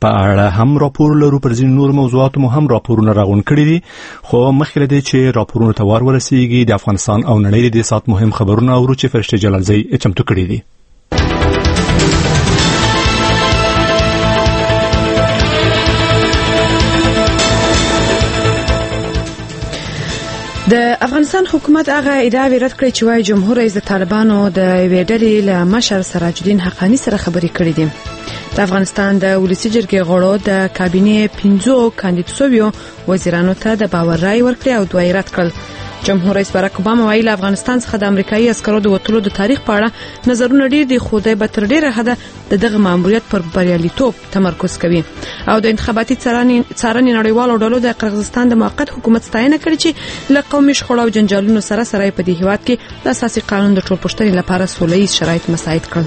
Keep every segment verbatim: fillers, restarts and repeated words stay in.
په اړه هم راپور لرو. پر ځینو نور موضوعاتو مو هم راپورونه راغونډ کړي دي، خو مخکې له دې چې راپورونو ته وار ورسیږي د افغانستان او نړۍ د دې ساعت مهم خبرونه اورو چې فرشته جلالزی چمتو کړي دي. د افغانستان حکومت هغه ادعاوې رد کړې چې وايي جمهور رئیس د طالبانو د یوې ډلې له مشر سراج الدین حقانی سره خبرې کړې دي. د افغانستان د ولسی جرګې غړو د کابینې پنځو کاندید شویو وزیرانو ته د باور رای ورکړی او دوی رد کړل. جمهور رئیس باراک اوباما ویل افغانستان څخه د امریکایي عسکرو د وټلو د تاریخ په اړه نظرونه ډیر دي، خو د بتر ډیره حد د دغه ماموریت پر بریالیتوب تمرکز کوي او د انتخاباتي څارنې نړیوالو ډلو د قرغیزستان د موقت حکومت ستاینه کړې چې له قومي شخړو او جنجالونو سره سره په دې هیواد کې د اساسي قانون د ټولپوښتنې لپاره سوله‌ییز شرایط مساعد کړل.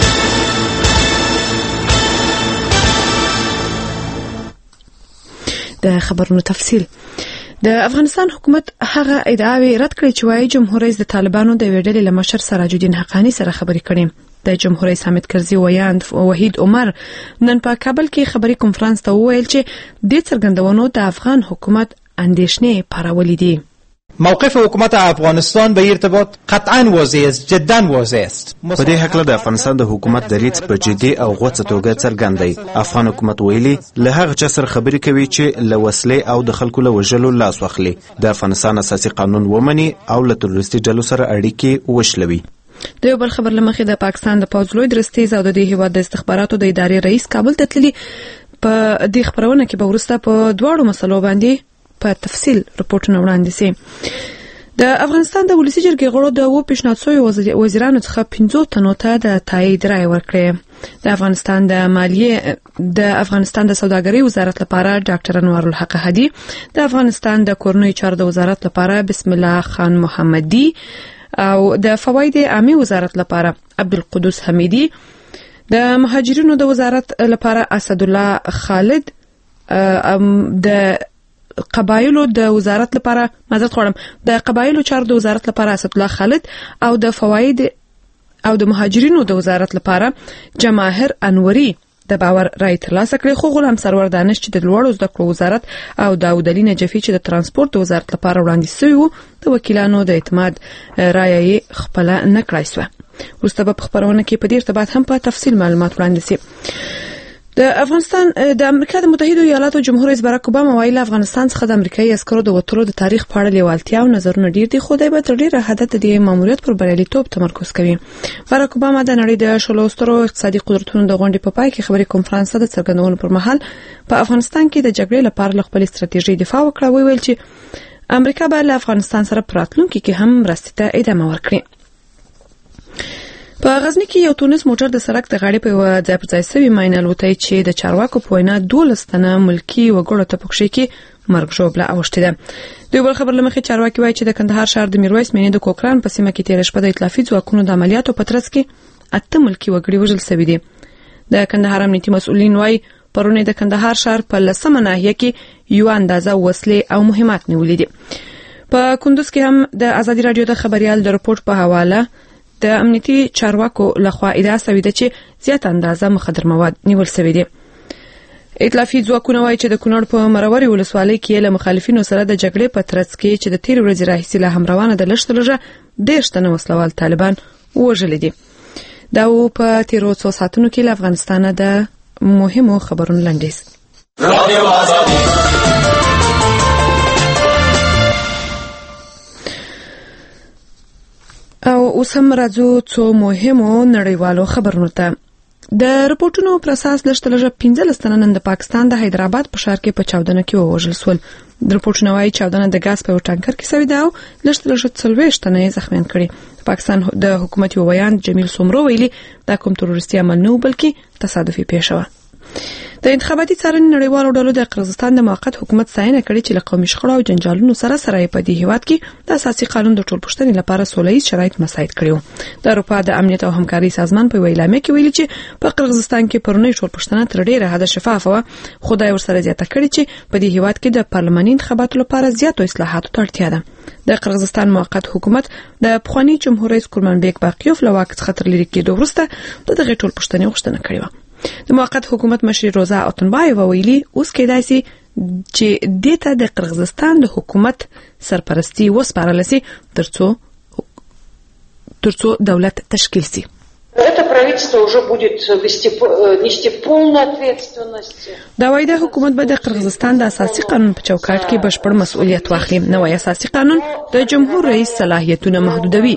د خبرونو تفصیل. د افغانستان حکومت هغه ادعاوې رد کړې چې وايي جمهور رئیس د طالبانو د یوې ډلې له مشر سراج الدین حقانی سره خبرې کړې. د جمهور رئیس حامد کرزي ویاند وحید عمر نن په کابل کې خبري کنفرانس ته وویل چې د څرګندونو د افغان حکومت اندیشنې پارولې دي. موقف حکومت افغانستان به ارتباط قطعا واضح است، جدا واضح است. په دې حق له د افغانستان د حکومت دریځ په جدي او غوڅه توګه څرګند دی. افغان حکومت ویلي له هغه چا سره خبرې کوي چې له وسلې او د خلکو له وژلو لاس واخلي، د افغانستان اساسي قانون ومني او له تروریستي ډلو سره اړیکې وشلوي. د یو بل خبر لمخې د پاکستان د پوځ لوی درستیز او د دې هیواد د استخباراتو د ادارې رئیس کابل ته تللی. په دې خبرونه کې به ورسته په دواړو مسلو باندې په تفصیل رپورټونه وړاندې شي. د افغانستان د ولسی جرګې غړو د و پیشنهاد شوی وزیرانو څخه پنځو تنو ته د تایید رای ورکړی. د افغانستان د مالیې د افغانستان د سوداګرۍ وزارت لپاره ډاکټر انوار الحق هدی، د افغانستان د کورنۍ چارو د وزارت لپاره بسم الله خان محمدي او د فواید عامه وزارت لپاره عبدالقدوس حمیدی، د مهاجرینو د وزارت لپاره اسد الله خالد، د قبایلو د وزارت لپاره معذرت غواړم د قبایلو چارو د وزارت لپاره اسد الله خالد او د فواید او د مهاجرینو د وزارت لپاره جماهیر انوري د باور رای ترلاسه کړی. خو غلام سرور دانش چې د لوړو زده کړو وزارت او داود علي نجفي چې د ترانسپورت وزارت لپاره وړاندې شوی وو د وکیلانو د اعتماد رای خپل نه کړای شو. وروسته په خبرونه کې په دې ارتباط هم په تفصیل معلومات وړاندې شي. د افغانستان د امریکا د متحده ایالاتو جمهور رئیس باراک اوباما ویل افغانستان څخه د امریکایي عسکرو د وټلو د تاریخ په اړه لیوالتیا او نظرونه ډیر دي، خو د به تر ډیره حد د ماموریت پر بریالیتوب تمرکز کوي. باراک اوباما د نړۍ د شلو سترو اقتصادي قدرتونو د غونډې په پای کې خبري کنفرانس د څرګندونو پر مهال په افغانستان کې د جګړې لپاره خپل ستراتیژي دفاع وکړه. ویل چې امریکا به له افغانستان سره پراتلونکو کې هم مرستې ته ادامه ورکړي. په غزنی کې یو تونس موټر د سړک د غاړې په ځای پر ځای سوي ماین الوتای چې د چارواکو په وینا دولس تنه ملکی وګړو ته پکښې کې مرګ ژوبله اوښتې ده. د بل خبر لمخې چارواکي وایي چې د کندهار ښار د میرویس مینې د کوکران په سیمه کې تیر شپه د ائتلافي ځواکونو د عملیاتو په ترڅ کې اته ملکی وګړي وژل شوي دي. د کندهار امنیتي مسؤلین وایي پرونه د کندهار ښار په لسمه ناحیه کې یو اندازه وسلې او مهمات نیولې دي. په کندوز کې هم د ازادي رادیو د خبريال د رپورت په حواله د امنیتي چارواکو لخوا ادعا شوې ده چې زیات اندازه مخدر مواد نیول شوي دي. ائتلافي ځواکونه وایي چې د کونړ په مروري ولسوالۍ کې له مخالفینو سره د جګړې په ترڅ کې چې د تیر ورځې راهیسې له هم روانه د لږ تر لږه دېرش تنه وسلوال طالبان وژلي دي. دا و په تیرو څو ساعتونو کې له افغانستانه د مهمو خبرونو لنډیز. او اوس هم راځو څو مهمو نړیوالو خبرونو ته. د رپورټونو پر اساس لږ لږ پنځلس تنه نن د پاکستان د حیدرآباد په ښار کې په چاودنه کې ووژل شول. د رپورټونو وايي چاودنه د غاز په ټانکر کې شوې ده او لږ لږ څلوېښت تنه یې زخمیان کړي. پاکستان د حکومت یو ویان جمیل سومرو ویلي دا کوم تروریستي عمل نه و بلکې تصادفي پیښه وه. د انتخاباتي څارنې نړیوالو ډلو د قرغیزستان د موقت حکومت ستاینه کړې چې له قومي شخړو او جنجالونو سره سره په دې هیواد کې د اساسي قانون د ټولپوښتنې لپاره سوله‌ییز شرایط مساعد کړي وو. د اروپا د امنیت او همکاري سازمان په ویلامه کې ویلي چې په قرغیزستان کې پرونی ټولپوښتنه تر ډیره حد شفافه وه، خو دا ورسره زیاته کړې چې په دې هیواد کې د پارلماني انتخاباتو لپاره زیاتو اصلاحاتو ته اړتیا ده. د قرغیزستان موقت حکومت د پخوانی جمهور رئیس کورمانبیک باقیوف له واک څخه تر لرې کېدو وروسته د دغه ټولپوښتنې غوښتنه کړې وه. د موقت حکومت مشر روزا اتنبایووا ویلي اوس کېدای شي چې دته د قرغیزستان د حکومت سرپرستی وسپارل شي ترڅو ترڅو دولت تشکیل شي. Это правительство уже будет вести, нести полную ответственность. دا وایي د حکومت به د قرغیزستان د اساسي قانون په چوکاټ کې بشپړ مسؤلیت واخلي. نوی اساسي قانون د جمهور رئیس صلاحیتونه محدودوي.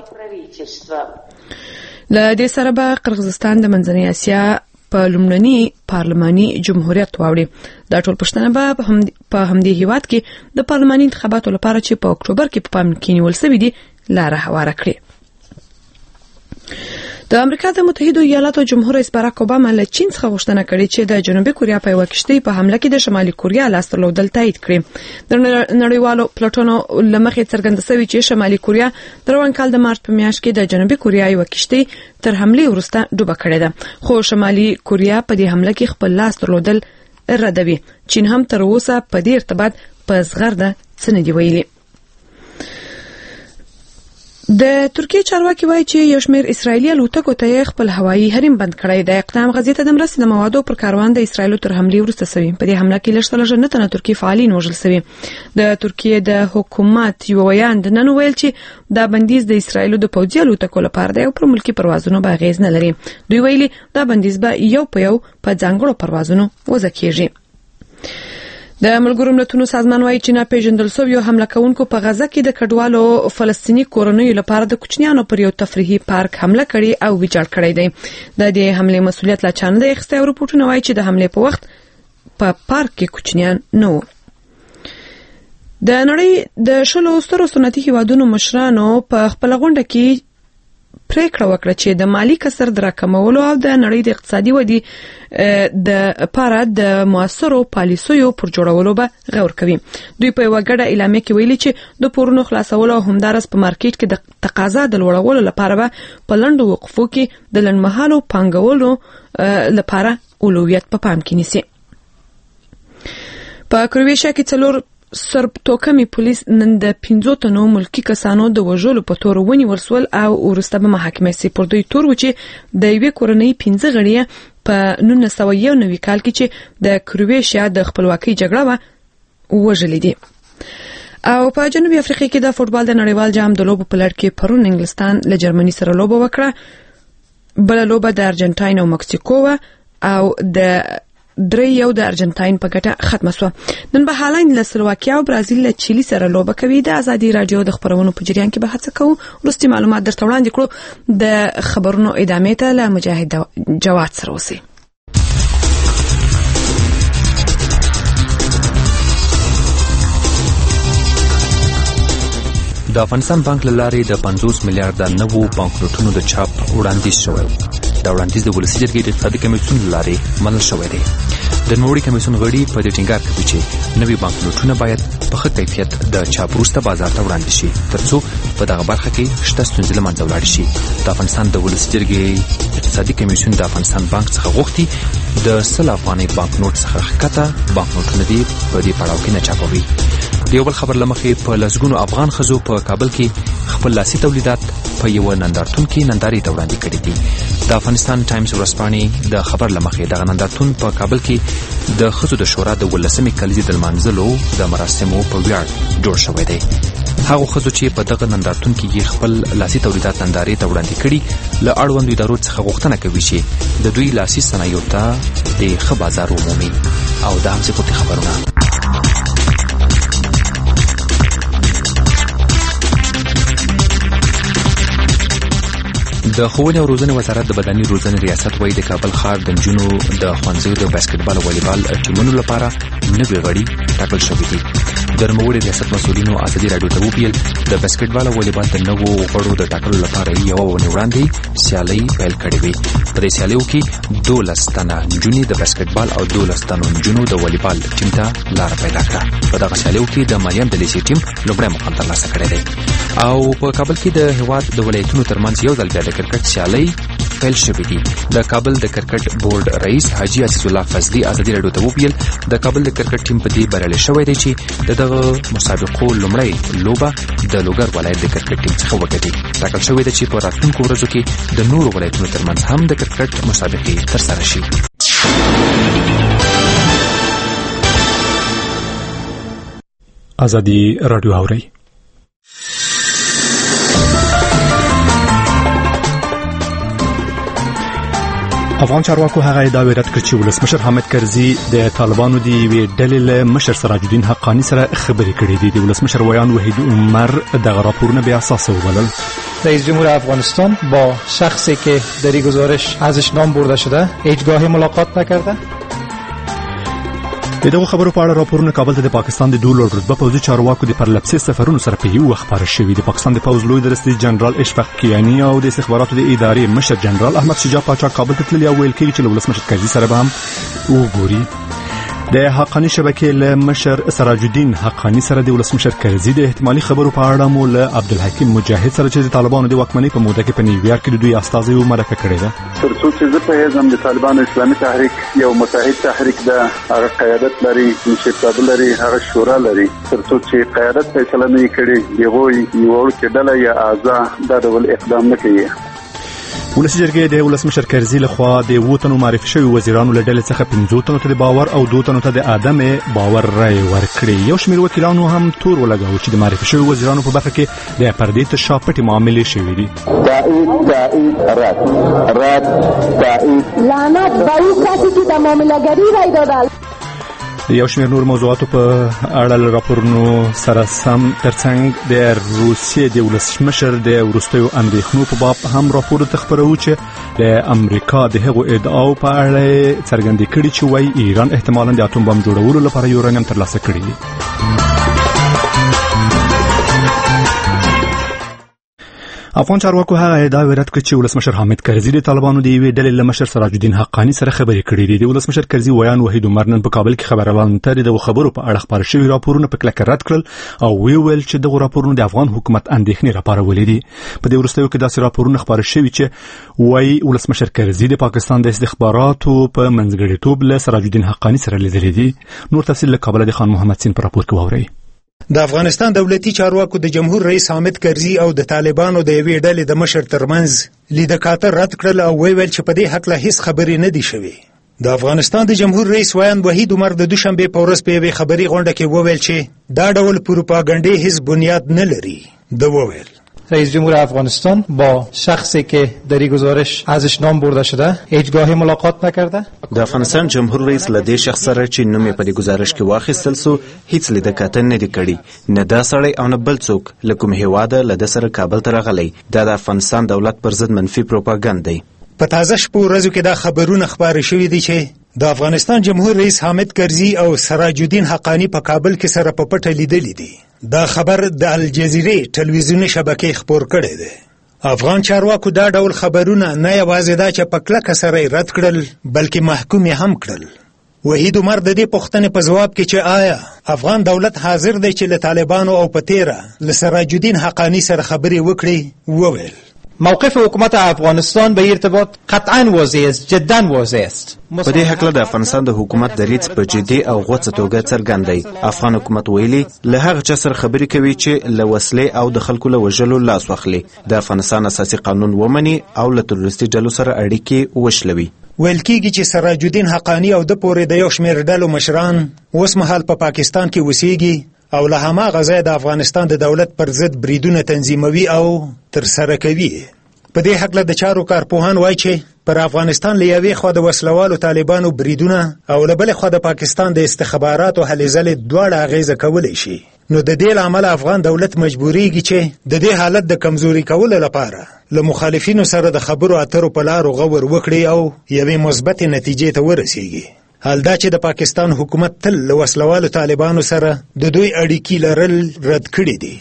له دې سره به قرغیزستان د منځنۍ اسیا په لومړني پارلماني جمهوریت واوړي. دا ټول پښتنه به په همدې هیواد کې د پارلماني انتخاباتو لپاره چې په اکتوبر کې په پام کې نیول شوی دي لاره هواره کړي. د امریکا د متحده ایالاتو جمهور رئیس باراک اوباما له چین څخه غوښتنه کړې چې د جنوبي کوریا په یوه کښتۍ په حمله کې د شمالي کوریا لاس درلودل تایید کړي. د نړیوالو پلټنو له مخې څرګنده شوې چې شمالي کوریا د روان کال د مارچ په میاشت کې د جنوبي کوریا یوه کښتۍ تر حملې وروسته ډوبه کړې ده، خو شمالي کوریا په دې حمله کې خپل لاس درلودل ردوي. چین هم تر اوسه په دې ارتباط په زغرده څه نه دي ویلي. د ترکیه چارواکي وایي چې یو شمېر اسرایلي الوتکو ته خپل هوایي حریم بند کړی دی. اقدام غزې ته د مرستې د موادو پر کاروان د اسرایلو تر حملې وروسته شوی. په دې حمله کې لږ څه لږه نه تنه ترکیه فعالین وژل شوي. د ترکیه د حکومت یو ویان د نن ویل چې دا بندیز د اسرایلو د پوځي الوتکو لپاره دی او پر ملکی پروازونو به اغیز نه لري. دوی ویلي دا بندیز به یو په یو په ځانګړو پروازونو وضع کیږي. د ملګرو ملتونو سازمان وايي چې ناپېژندل شویو حمله کوونکو په غزه کې د کډوالو فلسطینی کورنیو لپاره د کوچنیانو پر یو تفریحي پارک حمله کړې او ویجاړ کړی دی. د دې حملې مسؤلیت لا چا نه دی اخیستی او رپورټونه وايي چې د حملې په وخت په پارک کې کوچنیان نه وو. د نړۍ د شلو سترو صنعتي هیوادونو مشرانو په خپله غونډه کې پریکړه وکړه چې د مالی کسر د راکمولو او د نړۍ د اقتصادي ودې د لپاره د موثرو پالیسیو پر جوړولو به غور کوي. دوی په یوه ګډه اعلامیه کې ویلي چې د پورونو خلاصولو او همدارس په مارکیټ کې د تقاضا د لوړولو لپاره به په لنډو وقفو کې د لنډمهالو پانګولو لپاره اولویت په پام کې نیسي. په کرویشیا کې څلور سرب توکمي پولیس نن د پنځو تنو ملکی کسانو د وژلو په تور ونیول شول او وروسته به محاکمه شي. پر دوی تور و چې د یوې کورنۍ پنځه غړي په نولس سوه یو نوي کال کې چې د کرویشیا د خپلواکۍ جګړه وه وژلي دي. او په جنوبي افریقا کې د فوټبال د نړیوال جام د لوبو په لړ کې پرون انګلستان له جرمني سره لوبه وکړه. بل لوبه د ارجنټاین او مکسیکو و او د درې یو د ارجنټاین په ګټه ختمه شوه. نن به هالند له سلوواکیا او برازیل له چیلي سره لوبه کوي. د ازادي رادیو د خبرونو په جریان کې به هڅه کوو وروستي معلومات درته وړاندې کړو. د خبرونو ادامې ته له مجاهد جواد سره اوسئ. د افغانستان بانک له لارې د پنځوس میلیارډ نوو بانکنوټونو د چاپ وړاندیز شوی. دا وړاندیز د ولسي جرګې د اقتصادي کمیسیون له لارې منل شوی دی. د نوموړي کمیسیون غړي په دې ټینګار کوي چې نوي بانکنوټونه باید په ښه کیفیت د چاپ وروسته بازار ته وړاندې شي ترڅو په دغه برخه کې شته ستونزې له منځه ولاړې شي. د افغانستان د ولسي جرګې اقتصادي کمیسیون د افغانستان بانک څخه غوښتي د سل افغانۍ بانکنوټ څخه ښکته بانکنوټونه دي په دې پړاو کې نه چاپوي. د یو بل خبر له مخې په لسګونو افغان ښځو په کابل کې خپل لاسي تولیدات په یوه نندارتون کې نندارې ته وړاندې کړي دي. د افغانستان ټایمز ورځپاڼې د خبر له مخې دغه نندارتون په کابل کې د ښځو د شورا د ولسمې کلیزې د لمانځلو د مراسمو په ویاړ جوړ شوی دی. هغو ښځو چې په دغه نندارتون کې خپل لاسي تولیدات نندارې ته وړاندې کړي له اړوندو ادارو څخه غوښتنه کوي چې د دوی لاسي صنایعو ته د ښه بازار ومومي. او دا هم سپورتي خبرونه. د ښوونې او روزنې وزارت د بدني روزنې ریاست وايي د کابل ښار د نجونو د ښوونځیو د باسکټبال او والیبال ټیمونو لپاره نوي غړي ټاکل شوي دي. د نوموړي ریاست مسؤلینو ازادي راډیو ته وویل د باسکټبال او والیبال د نوو غړو د ټاکلو لپاره یوه اونۍ وړاندې سیالۍ پیل کړې وې. په دې سیالیو کې دولس تنه نجونې د باسکټبال او دولس تنو نجونو د والیبال ټیم ته لاره پیدا کړه. په دغه سیالیو کې د مریم د لیسې ټیم لومړی مقام ترلاسه کړی دی. او په کابل کې د هېواد د ولایتونو ترمنځ یو ځل بیا د کرکټ سیالۍ پیل شوې دي. د کابل د کرکټ بورډ رئیس حاجي عزیز الله فضلي ازادي راډیو ته وویل د کابل د کرکټ ټیم په دې بریالی شوی دی چې د دغه مسابقو لومړی لوبه د لوګر ولایت د کرکټ ټیم څخه وګټي. ټاکل شوی دی چې په راتلونکو ورځو کې د نورو ولایتونو ترمنځ هم د کرکټ مسابقې ترسره شي. ازادي رادیو اوري. افغان چارواکو هغه ادعا رد کړ چې ولسمشر حامد کرزي د طالبانو د یوې ډلې له مشر سراج الدین حقانی سره خبرې کړې دي. د ولسمشر ویان وحید عمر دغه راپورونه بیا اساس وبلل. رئیس جمهور افغانستان با شخصی که در این گزارش ازش نام برده شده هیچگاه ملاقات نکرده. دغه خبرو په اړه راپورونه کابل ته د پاکستان د دوه لوړ رتبه پوځي چارواکو د پرلپسې سفرونو سره په یو وخت خبره شوې. د پاکستان د پوځ لوی درستي جنرال اشفاق کیانی او د استخباراتو د ادارې مشر جنرال احمد شجاع پاچا کابل ته تللی او ویل کېږي چې ولسمشر کرزي سره به هم وګوري. د حقانی شبکې له مشر سراج الدین حقانی سره د ولسمشر کرزي د احتمالي خبرو په اړه مو له عبدالحکیم مجاهد سره چې د طالبانو د واکمنۍ په موده کې په نیویارک کې د دوی استازي مرکه کړې ده. ترڅو چې زه په هیڅ هم د طالبانو اسلامي تحریک یو متحد تحریک ده، هغه قیادت لري، مشرتابه لري، هغه شورا لري. ترڅو چې قیادت فیصله نه کړي دغه یو ورکه ډله یا اعضاء دا ډول اقدام نه کوي. ولسی جرګې د ولسمشر کرزي لخوا د ووتنو معرفي شوی وزیرانو له ډلې څخه پنځه تنو ته د باور او دوه تنو ته د عدم باور رای ورکړي. یو شمېر وکیلانو هم تور ولګاوه چې د معرفي شوی وزیرانو په برخه کې د پردې تر شا پټې معاملې شوې دي. تایید تایید رد رد تایید لعنت به این کسی که د معامله‌گری رای دادل. یو شمېر نور موضوعاتو په اړه راپورونو سره سم ترڅنګ د روسیې د ولسمشر د وروستیو اندېښنو په باب هم راپور خپروي چې د امریکا د هغو ادعاو په اړه څرګندې کړي چې وايي ایران احتمالاً د اټوم بم جوړولو لپاره یورانیم ترلاسه کړی دی. افغان چارواکو هغه ادعا رد کړ چې ولسمشر حامد کرزي د طالبانو د یوې ډلې له مشر سراج الدین حقانی سره خبرې کړې دي. د ولسمشر کرزي ویان وحید عمر نن په کابل کې خبرلاندې ترې د خبرو په اړه خبر شوی راپورونه په کلکه رد کړل او وی ویل چې دغه راپورونه د افغان حکومت اندېښنې راپارولې دي. په دې وروستیو کې داسې راپورونه خبر شوي چې وايي ولسمشر کرزي د پاکستان د استخباراتو په منځګړیتوب له سراج الدین حقانی سره لیدلې دي. نور تفصیل له کابل د خان محمد سین په راپور کې واورئ. د افغانستان دولتي چارواکو د جمهور رئیس حامد کرزي او د طالبانو د یوې ډلې د مشر ترمنځ لیدکاته رد کړل او ویل چې په دې حق له هیڅ خبرې نه دي شوې. د افغانستان د جمهور رئیس ویان وحید عمر د دوشنبه په ورځ په یوې خبري غونډه کې وویل چې دا ډول پروپاګاندا هیڅ بنیاد نه لري. د وویل رئیس جمهور افغانستان با شخصی که در این گزارش ازش نام برده شده هیچگاه ملاقات نکرده. د افغانستان جمهور رئیس له دې شخص سره چې نوم یې په دې گزارش کې واخیستل سو هیڅ لیدکاته نه دی کړی. نه دا سړی او نه بل څوک له کوم هیواده له د سره کابل ته راغلی. دا د افغانستان دولت پر ضد منفي پروپاګاندا دی. په تازه شپو ورځو کې دا خبرونه خبر شوي دي چې د افغانستان جمهور رئیس حامد کرزي او سراج الدین حقانی په کابل کې سره په پټه لیدلې دي. دا خبر د الجزیرې ټلویزیوني شبکې خبر کړی دی. افغان چارواکو دا ډول خبرونه نه یوازې دا چې په کلکه سره رد کړل بلکې محکوم هم کړل. وحید عمر د دې پوښتنې په ځواب کې چې آیا افغان دولت حاضر دی چې له طالبانو او په تیره له سراج الدین حقانی سره خبرې وکړي وویل موقف حکومت افغانستان به ارتباط قطعا واضح است، جدا واضح است. په دې حق له د افغانستان د حکومت دریځ په جدي او غوڅه توګه څرګند دی. افغان حکومت ویلي له هغه چا سره خبرې کوي چې له وسلې او د خلکو له وژلو لاس واخلي، د افغانستان اساسي قانون ومني او له تروریستي ډلو سره اړیکې وشلوي. ویل کېږي چې سراج الدین حقانی او د پورې د یو شمېر ډلو مشران اوس مهال په پاکستان کې اوسېږي او له هماغه ځایه د افغانستان د دولت پر ضد بریدونه تنظیموي او ترسره کوي. په دې حق د چارو کارپوهان وایي چې پر افغانستان له یوې خوا د وسلوالو طالبانو بریدونه او له بلې خوا د پاکستان د استخباراتو هلې ځلې دواړه اغیزه کولی شي. نو د دې له امله افغان دولت مجبوریږي چې د دې حالت د کمزوري کولو لپاره له مخالفینو سره د خبرو اترو په لارو غور وکړي او یوې مثبتې نتیجې ته ورسیږي. حال دا چې د پاکستان حکومت تل له وسلوالو طالبانو سره د دوی اړیکې لرل رد کړي دي.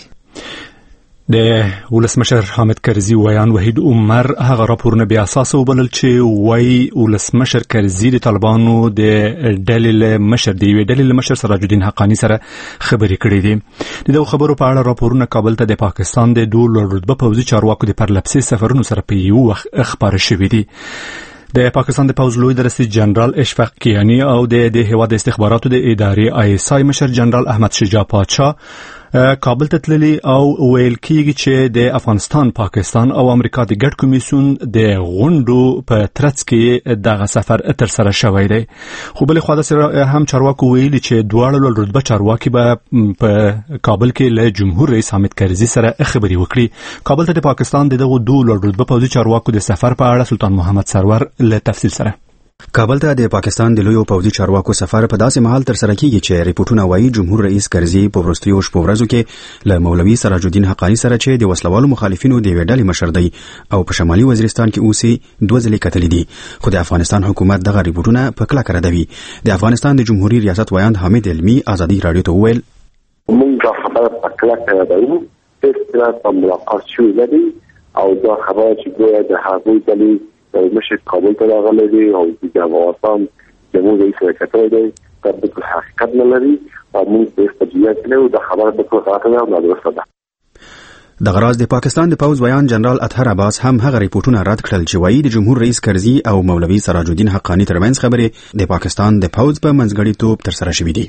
د ولسمشر حامد کرزي ویان وحید عمر هغه راپورونه بیا اساس وبلل چې وایي ولسمشر کرزي د طالبانو د ډلې له مشر دی وی ډلې له مشر سراج الدین حقانی سره خبرې کړې دي. د دغه خبرو په اړه راپورونه کابل ته د پاکستان د دوه لوړ رتبه پوځي چارواکو د پرلپسې سفرونو سره په یو وخت خبر شوي دي. د پاکستان د پوځ لوی درستي جنرال اشفاق کیانی او د د هیواد استخباراتو د ادارې آی اس آی مشر جنرال احمد شجاع پاچا کابل ته تللی او ویل کیږي چې د افغانستان، پاکستان او امریکا د ګډ کمیسیون د غونډو په ترڅ کې دغه سفر تر سره شوی دی. خو بل خو د هم چارواکو ویلي چې دواړه رتبه چارواکي به په کابل کې له جمهور رئیس حامد کرزي سره خبري وکړي. کابل ته د پاکستان د دغه دوه رتبه پوځي چارواکو د سفر په اړه سلطان محمد سرور له تفصیل سره. کابل ته د پاکستان د لویو پوځي چارواکو سفر په داسې مهال تر سره کیږي چې ریپورتونه وایي جمهور رئیس کرزي په وروستیو شپو ورځو کې له مولوي سراج الدین حقانی سره چې د وسلوالو مخالفینو د یوې ډلې مشر دی او په شمالي وزیرستان کې اوسي دوه ځلې کتلې دي. خو د افغانستان حکومت دغه ریپورتونه په کلکه ردوي. د افغانستان د جمهوریت ریاست ویاند حامد علمي ازادي رادیو ته وویل موږ خبره په کلکه ردوو، هیڅ په ملاقات شوی نه دي او دا خبره چې ګویا د هغوی ډلې مشر کابل ته راغلی دی او د افغانستان جمهور رئیس کتلی دی دا بالکل حقیقت نه لري او موږ په استجابت نه دا خبره بالکل غلطه ده او نادرسته ده. د غراض د پاکستان د پوز ویان جنرال اطهر عباس هم هغه ریپورتونه رد کړل چې وایي د جمهور رئیس کرزي او مولوي سراج الدین حقانی ترمنځ خبرې د پاکستان د پوز په منځګړیتوب تر سره شوې دي.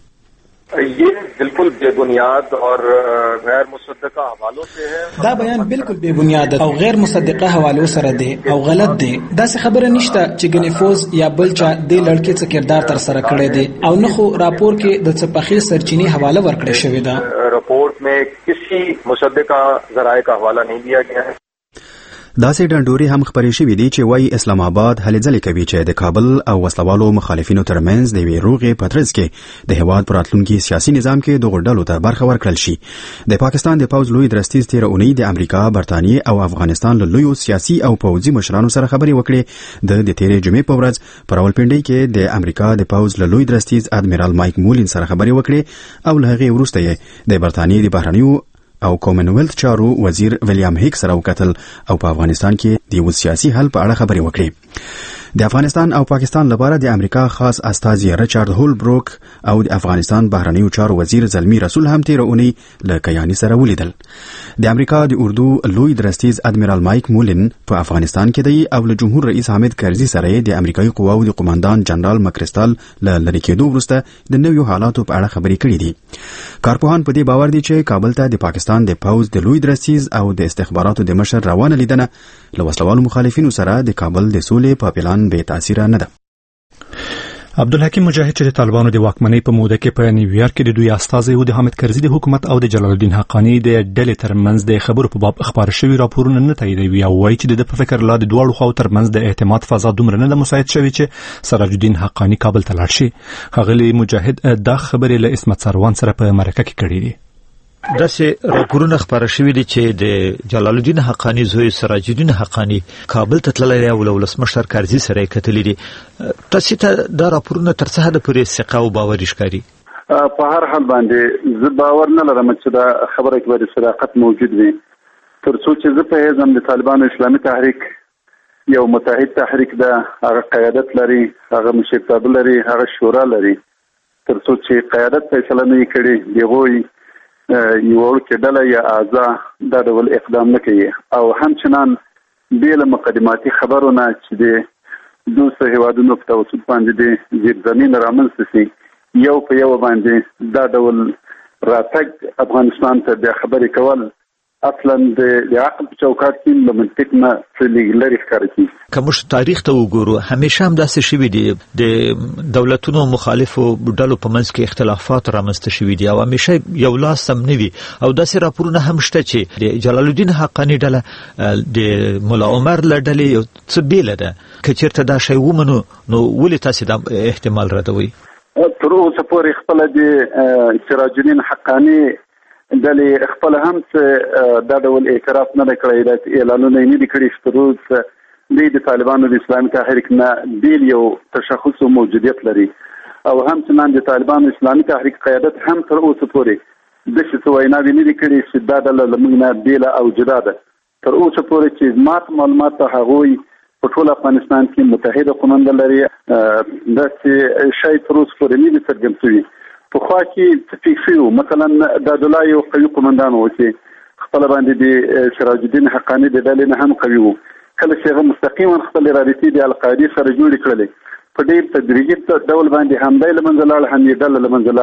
یہ بالکل بے بنیاد اور غیر مصدقہ حوالوں سے ہے. دا بیان بالکل بے بنیاد او غیر مصدقہ حوالو سره دی او غلط دی. دا څه خبره نشته چې ګنیفوز یا بلچا د لړکې څخه کردار تر سره کړی دی او نه خو راپور کې د څپخې سرچینی حواله ورکړی شوی دا. رپورٹ میں کسی مصدقہ ذرائع کا حوالہ نہیں دیا گیا ہے. داسې ډنډوري هم خبرې شوې دي چې وایي اسلام آباد هلې ځلې کوي چې د کابل او وسلوالو مخالفینو ترمنځ د یوې روغې په ترڅ کې د هېواد په راتلونکي سیاسي نظام کې دغو ډلو ته برخه ورکړل شي. د پاکستان د پوځ لوی درستیز تېره اونۍ د امریکا، برطانیې او افغانستان له لویو سیاسي او پوځي مشرانو سره خبرې وکړې. د د تېرې جمعې په ورځ په راولپنډۍ کې د امریکا د پوځ له لوی درستیز ادمیرال مایک مولین سره خبرې وکړې او له هغې وروسته یې د برطانیې د بهرنیو او کامنولت چارو وزیر ویلیام هیک سره وکتل او په افغانستان کې د یو سیاسي حل په اړه خبرې وکړې. د افغانستان او پاکستان لپاره د امریکا خاص استازي ریچارډ هولبروک او د افغانستان بهرنیو چارو وزیر زلمی رسول هم تېره اونۍ له کیاني سره ولیدل. د امریکا د اردو لوی درستیز ادمیرال مایک مولین په افغانستان کې دی او له جمهور رئیس حامد کرزي سره د امریکایي قواو د قوماندان جنرال مکرستال له لرې کېدو وروسته د نویو حالاتو په اړه خبرې کړې دي. کارپوهان په دې باور دي چې کابل ته د پاکستان د پوځ د لوی درستیز او د استخباراتو د مشر روانه لیدنه له وسلوالو مخالفینو سره د کابل د سولې په پلان بې تاثیره نه ده. عبدالحکیم مجاهد چې د طالبانو د واکمنۍ په موده کې په نیویارک کې د دوی استازي او د حامد کرزي د حکومت او د جلال الدین حقانی د ډلې ترمنځ د خبرو په باب خبر شوی راپورونه نه تاییدوي او وایي چې د په فکر لا د دواړو خواو ترمنځ د اعتماد فضا دومره نه مساعد شوی چې سراج الدین حقانی کابل ته لاړ شي. ښاغلی مجاهد دا خبرې له اسمت سروان سره په مرکه کې کړې دي. داسې راپورونه خبره شوي دي چې د جلال الدین حقانی زوی سراج الدین حقانی کابل ته تللی او له ولسمشر کرزي سره یې کتلي دي. تاسې ته دا راپورونه تر څه حده پورې ثقه او باوري ښکاري؟ په هر حال باندې زه باور نه لرم چې دا خبره کې باید صداقت موجود وي، تر څو چې زه په هیزم د طالبانو اسلامي تحریک یو متحد تحریک ده، هغه قیادت لري، هغه مشرتابه لري، هغه شورا لري. تر څو چې قیادت فیصله نه کړي دغوی یو ورکه ډله یا اعضا دا ډول اقدام نه کوي او همچنان بیل مقدماتي خبرونه چې د دوه هیوادونو په توسط باندې د زیر زمين رامنځته شي یو په یو باندې دا ډول راتګ افغانستان ته د خبرې کول اصلا د عقل په چوکاټ کې له منطق نه څه لري ښکاري. که موږ تاریخ ته وګورو همیشه هم داسې شوي دي د دولتونو مخالفو ډلو په منځ کې اختلافات رامنځته شوي دي او همیشه یو لاس هم نه وي او داسې راپورونه هم شته چې د جلال الدین حقانی ډله د ملا عمر له ډلې یو څه بیله ده. که چېرته دا شی ومنو نو ولې تاسې دا احتمال ردوئ؟ تر اوسه پورې خپله د سراج الدین حقانی ډلې خپل هم څه دا ډول اعتراف نه دی کړی، دا اعلانونه یې نه دي کړي چې تر اوسه دوی د طالبانو د اسلامي تحریک نه بیل یو تشخص او موجودیت لري او همچنان د طالبانو اسلامي تحریک قیادت هم تر اوسه پورې داسې څه ویناوې نه دي کړي چې دا ډله له موږ نه بیله او جدا ده. تر اوسه پورې چې مات معلومات ته هغوی په ټول افغانستان کې متحده قومنده لري داسې شی تر اوسه پورې نه دي څرګند شوي. په خوا کې څه فکر وو مثلا د عبدالله یو قوي قومندان و چې خپل باندې د سراج الدین حقانی د ډلې نه هم قوي وو، کله چې هغه مستقیما خپل رابطې د القاعده سره جوړې کړلې په ډېر تدریجي ډول باندې هم د لمنځه لاړ هم یې ډله لمنځه لاړ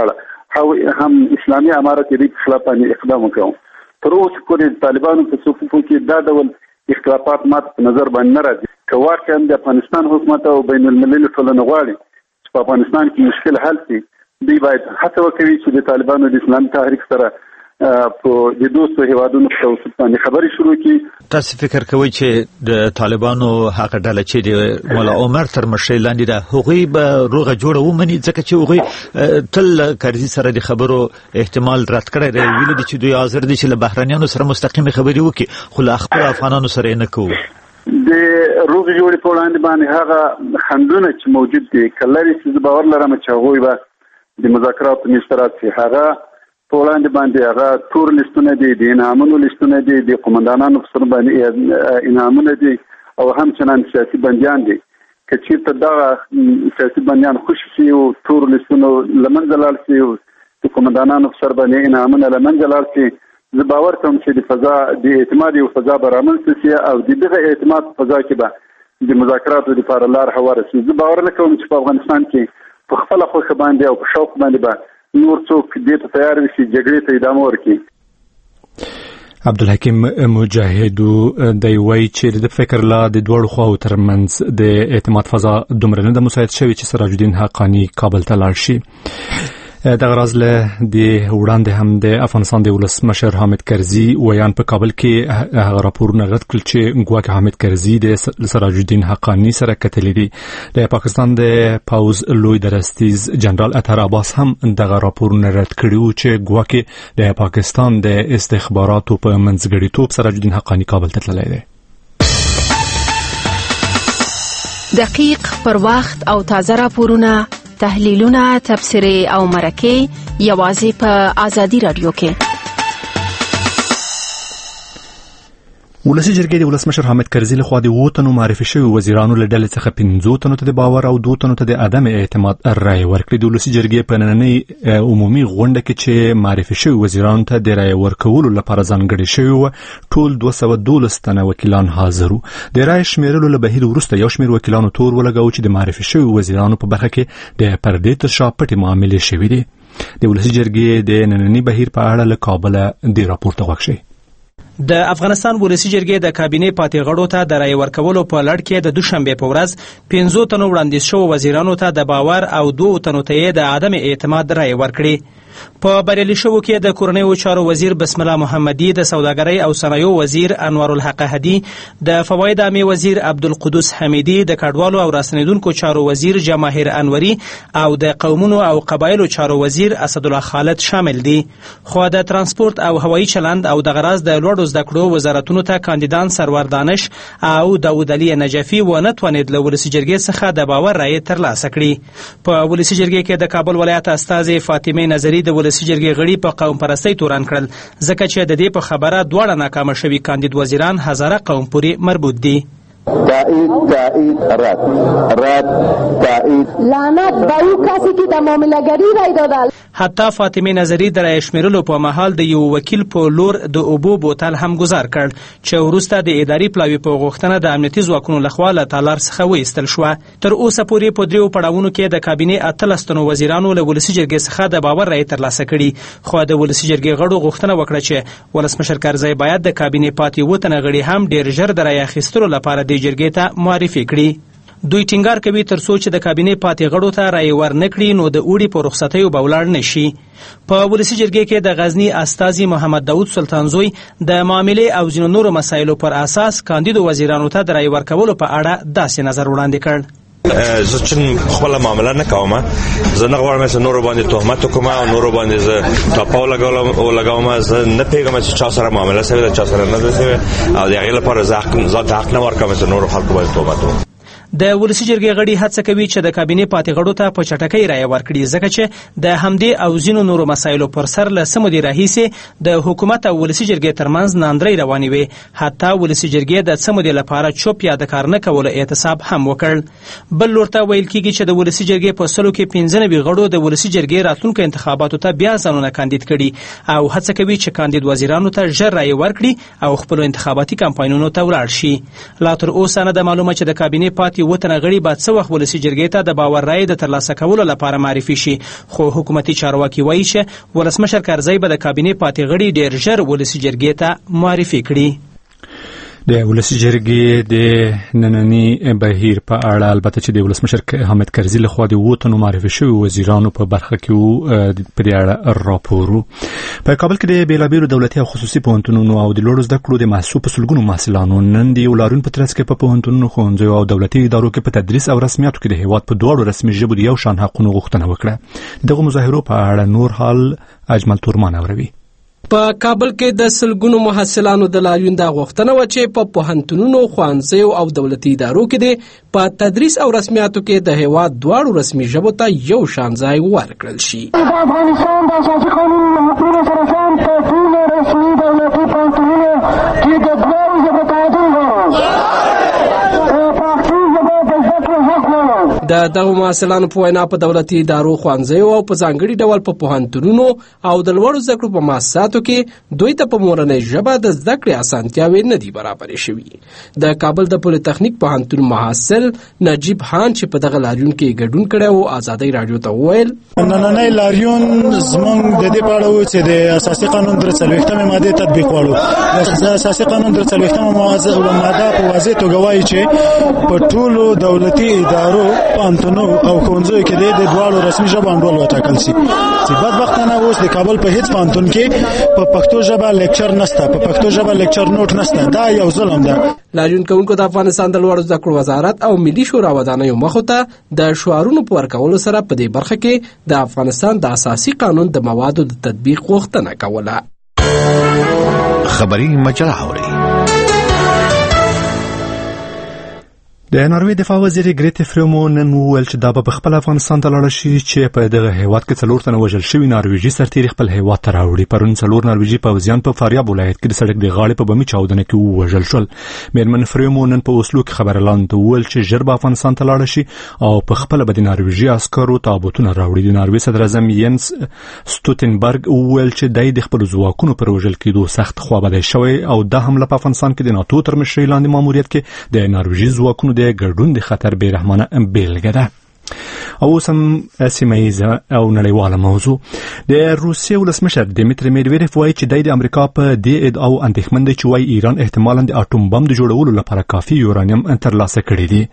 هم اسلامي امارت دې خلاف باندې اقدام وکړو. تر اوسه پورې طالبانو په صفوفو کې دا ډول اختلافات مات په نظر باندې نه راځي. که واقعا د افغانستان حکومت او بین المللي ټولنه غواړي چې په افغانستان کې مشکل حل شي، دوی باید هڅه وکړي چې د طالبانو د اسلامي تحریک سره په د دوستو هیوادونو په توسط باندې خبرې شروع کړي. تاسو فکر کوئ چې د طالبانو هغه ډله چې د مولا عمر تر مشرۍ لاندې ده هغوی به روغه جوړه ومني، ځکه چې هغوی تل کرزي سره د خبرو احتمال رد کړی دی، ویلي دي چې دوی حاضر دي چې له بهرنیانو سره مستقیمې خبرې وکړي، خو له خپلو افغانانو سره یې نه کوو. د روغې جوړې په وړاندې باندې هغه خنډونه چې موجود دي که لرې چې زه باور لرم چې هغوی به د مذاکراتو میز ته راشي. هغه په وړاندې باندې هغه تور لیستونه دي، د انعامونو لیستونه دي، د قومندانانو په سر باندې انعامونه دي او همچنان سیاسي بندیان دي. که چېرته دغه سیاسي بندیان خوشي شي او تور لیستونو له منځه لاړ شي او د قومندانانو په سر باندې انعامونه له منځه لاړ شي، زه باور کوم چې د فضا د اعتماد یو فضا به رامنځته شي او د دغه اعتماد په فضا کې به د مذاکراتو لپاره لار هواره شي. زه باور نه کوم چې په افغانستان کې په خپله خوښه باندې او په شوق باندې به نور څوک دې ته تیار وي چې جګړې ته ادامه ورکړي. عبدالحکیم مجاهد دی وایي چې د فکر لا د دوړو خواو ترمنځ د اعتماد فضا دومره نه ده مساعد شوی چې سراج الدین حقانی کابل ته لاړ شي. دغه راز له د وړاندې هم د افغانستان د ولسمشر حامد کرزي ویان په کابل کې هغه راپورونه رد کړل چې ګواکې حامد کرزي د سراج الدین حقانی سره کتلي دي. د پاکستان د پوز لوی درستیز جنرال اطهر عباس هم دغه راپورونه رد کړي وو چې ګواکې د پاکستان د استخباراتو په منځګړیتوب سراج الدین حقانی کابل ته تللی دی. دقیق پر وخت او تازه راپورونه، تحلیلونه، تبصرې او مرکې یوازې په آزادي رادیو کې. ولسی جرګې د ولسمشر حامد کرزي لخوا د اووه تنو معرفي شوي وزیرانو له ډلې څخه پنځو تنو ته د باور او دوه تنو ته د عدم اعتماد رایې ورکړې. د ولسی جرګې په نننۍ عمومي غونډه کې چې معرفي شوي وزیرانو ته د رایې ورکولو لپاره ځانګړي شوي وو، ټول دوه سوه دولس تنه وکیلان حاضر وو. د رایې شمیرلو له بهیر وروسته یو شمېر وکیلانو تور ولګاوه چې د معرفي شوي وزیرانو په برخه کې د پردې تر شا پټې معاملې شوي دي. د ولسی جرګې د نننۍ بهیر په اړه له کابله د راپور ته غوښ شي. د افغانستان ولسی جرګې د کابینې پاتې غړو ته د رای ورکولو په لړ کې د دوشنبه په ورځ پنځو تنو وړاندیز شوو وزیرانو ته د باور او دوه تنو ته د عدم اعتماد رای ورکړي. په بریالي شوو کې د کورنیو چارو وزیر بسم الله محمدي، د سوداګرۍ او صنایعو وزیر انوار الحق هدي، د فواید عامه وزیر عبدالقدوس حمیدي، د کډوالو او راستنیدونکو چارو وزیر جماهیر انوري او د قومونو او قبایلو چارو وزیر اسدالله خالد شامل دي. خو د ترانسپورت او هوایي چلند او د غراز د لوړو زده کړو وزارتونو ته کاندیدان سرور دانش او داود علي نجفي ونه توانید له ولسی جرګې څخه د باور رایې ترلاسه کړي. په ولسی جرګې کې د کابل ولایت استازي فاطمه نظری د ولسی جرګې غړي په قوم پرستۍ تورن کړل، ځکه چې د دې په خبره دواړه ناکامه شوي کاندید وزیران هزاره قوم پورې مربوط دي. تایید تایید رد رد تایید لعنت به او کسی که در معامله‌گری رای دادل. حتی فاطمه نظری در رای شمیرلو په مهال د یو وکیل په لور د اوبو بوتل هم گذار کړ چې وروسته د اداري پلاوي په غوښتنه د امنیتي ځواکونو لخوا له تالار څخه وایستل شوه. تر اوسه پورې په دریو پړاوونو کې د کابینې اتلس تنو وزیرانو له ولسی جرګې څخه د باور رای ترلاسه کړي، خو د ولسی جرګې غړو غوښتنه وکړه چې ولسمشر کرزي باید د کابینې پاتې اووه تنه غړي هم ډیر ژر د رای اخیستلو لپاره د جرګې ته معرفي کړي. دوی ټینګار کوي تر څو چې د کابینې پاتې غړو ته رای ورنکړي نو د اوړي په رخصتیو به ولاړ نشي. په ولسی جرګې کې د غزنی استازي محمد داود سلطانزوی د معاملې او ځینو نورو مسایلو پر اساس کاندید وزیرانو ته د رای ورکولو په اړه داسې نظر وړاندې کړ. زه چې خپله معامله نه کوم، زه نه غواړم چې نورو باندې تهمت وکړم او نورو باندې زه ټاپه ولګوم. زه نه پوهېږم چې چا سره معامله شوې ده، چا سره نه ده شوې، او د هغې لپاره زه حق نه ورکوم چې نورو خلکو باندې تهمت وکړم. د ولسی جرګې غړي هڅه کوي چې د کابینې پاتې غړو ته په چټکۍ رایه ورکړي، ځکه چې د همدې او ځینو نورو مسایلو پر سر له څه مودې راهیسې د حکومت او ولسی جرګې ترمنځ ناندرۍ روانې وې. حتی ولسی جرګې د څه مودې لپاره چوپ یا د کار نه کولو اعتصاب هم وکړ. بل لور ته ویل کېږي چې د ولسی جرګې په سلو کې پنځه نوي غړو د ولسی جرګې راتلونکو انتخاباتو ته بیا ځانونه کاندید کړي او هڅه کوي چې کاندید وزیرانو ته ژر رایه ورکړي او خپلو انتخاباتي کمپاینونو ته ولاړ شي. لا تر اوسه نه ده معلومه چې د کابینې پاتې کې اووه تنه غړي باید څه وخت ولسي جرګې ته د باور رایې د ترلاسه کولو لپاره معرفي شي، خو حکومتي چارواکي وایي چې ولسمشر کرزی به د کابینې پاتې غړي ډېر ژر ولسي جرګې ته معرفي کړي. د ولسي جرګې د ننني بهیر په اړه البته چې د ولسمشر حامد کرزي لخوا د اووه تنو معرفي شوي وزیرانو په برخه کې وو په دې اړه راپور وو. په کابل کې د بیلابیلو دولتي او خصوصي پوهنتونونو او د لوړو زده کړو د محصول په سلګونو محصلانو نن د ولارون په ترڅ کې په پوهنتونونو، ښوونځیو او دولتي ادارو کې په تدریس او رسمیاتو کې د هیواد په دواړو رسمي ژبو د یو شان حقونو غوښتنه وکړه. دغه مظاهرو په اړه نور حال اجمل تورمان اوروي. په کابل کې د سلګونو محصلانو د لاریون د غوښتنه و چې په پوهنتونونو، ښوونځیو او دولتي ادارو کې د په تدریس او رسمیاتو کې د هیواد دواړو رسمي ژبو ته یو شان ځای ورکړل شي. د افغانستان د اساسي قانون محکومه سره سم په ټولو رسمي دولتي پوهنتونونو کې د دواړو ژبو تعادل غواړو. د دغو محصلانو په وینا په دولتي ادارو، ښوونځیو او په ځانګړي ډول په پوهنتونونو او د لوړو زده کړو په مؤسساتو کې دوی ته په مورنۍ ژبه د زده کړې اسانتیاوې نه دي برابرې شوي. د کابل د پولیتخنیک پوهنتون محصل نجیب خان چې په دغه لاریون کې ګډون کړی و ازادۍ راډیو ته وویل نننی لاریون زموږ د دې په اړه و چې د اساسي قانون درې څلوېښتمې مادې تطبیق غواړو. د اساسي قانون درې څلوېښتمه ماده په واضح توګه وایي چې په ټولو دولتي ادارو، پوهنتونونو او ښوونځیو کې د دواړو رسمي ژبو انډول وټاکل شي چې بدبختانه اوس د کابل په هیڅ پوهنتون کې په پښتو ژبه لیکچر نشته، په پښتو ژبه لیکچر نوټ نشته. دا یو ظلم ده. لاریون کوونکو د افغانستان د لوړو زده کړو وزارت او ملي شورا ودانیو مخو ته د شعارونو په ورکولو سره په دې برخه کې د افغانستان د اساسي قانون د موادو د تطبیق غوښتنه کوله. خبري مجله اوري. د ناروې دفاع وزیر ګریټ فریمو نن وویل چې دا به په خپل افغانستان ته لاړ شي چې په دغه هیواد کې څلور تنه وژل شوي نارویجي سرتیري خپل هیواد ته راوړي. پرون څلور نارویجي پوځیان په فاریاب ولایت کې د سړک د غاړې په بمي چاودنه کې ووژل شول. میرمن فریمو نن په اوسلو کې خبرلاند ته وویل چې ژر به افغانستان ته لاړ شي او په خپل به د نارویجي عسکرو تابوتونه راوړي. د ناروې صدر اعظم ینس ستوتنبرګ وویل چې دای د خپل ځواکونو پر وژل کېدو سخت خوابدی شوی او د حمله په افغانستان کې د ناتو تر مشرۍ لاندې ماموریت کې د نارویجي ځواکونو د ګډون د خطر بې رحمانه بیلګه ده. او سم سیمایزه او نړیواله موضوع. د روسیې ولسمشر دیمیتری میدویدف وایي چې د امریکا په دې ادعاو اندېښمن دی چې وایي ایران احتمالاً د اټوم بم د جوړولو لپاره کافي یورانیم ترلاسه کړی دی.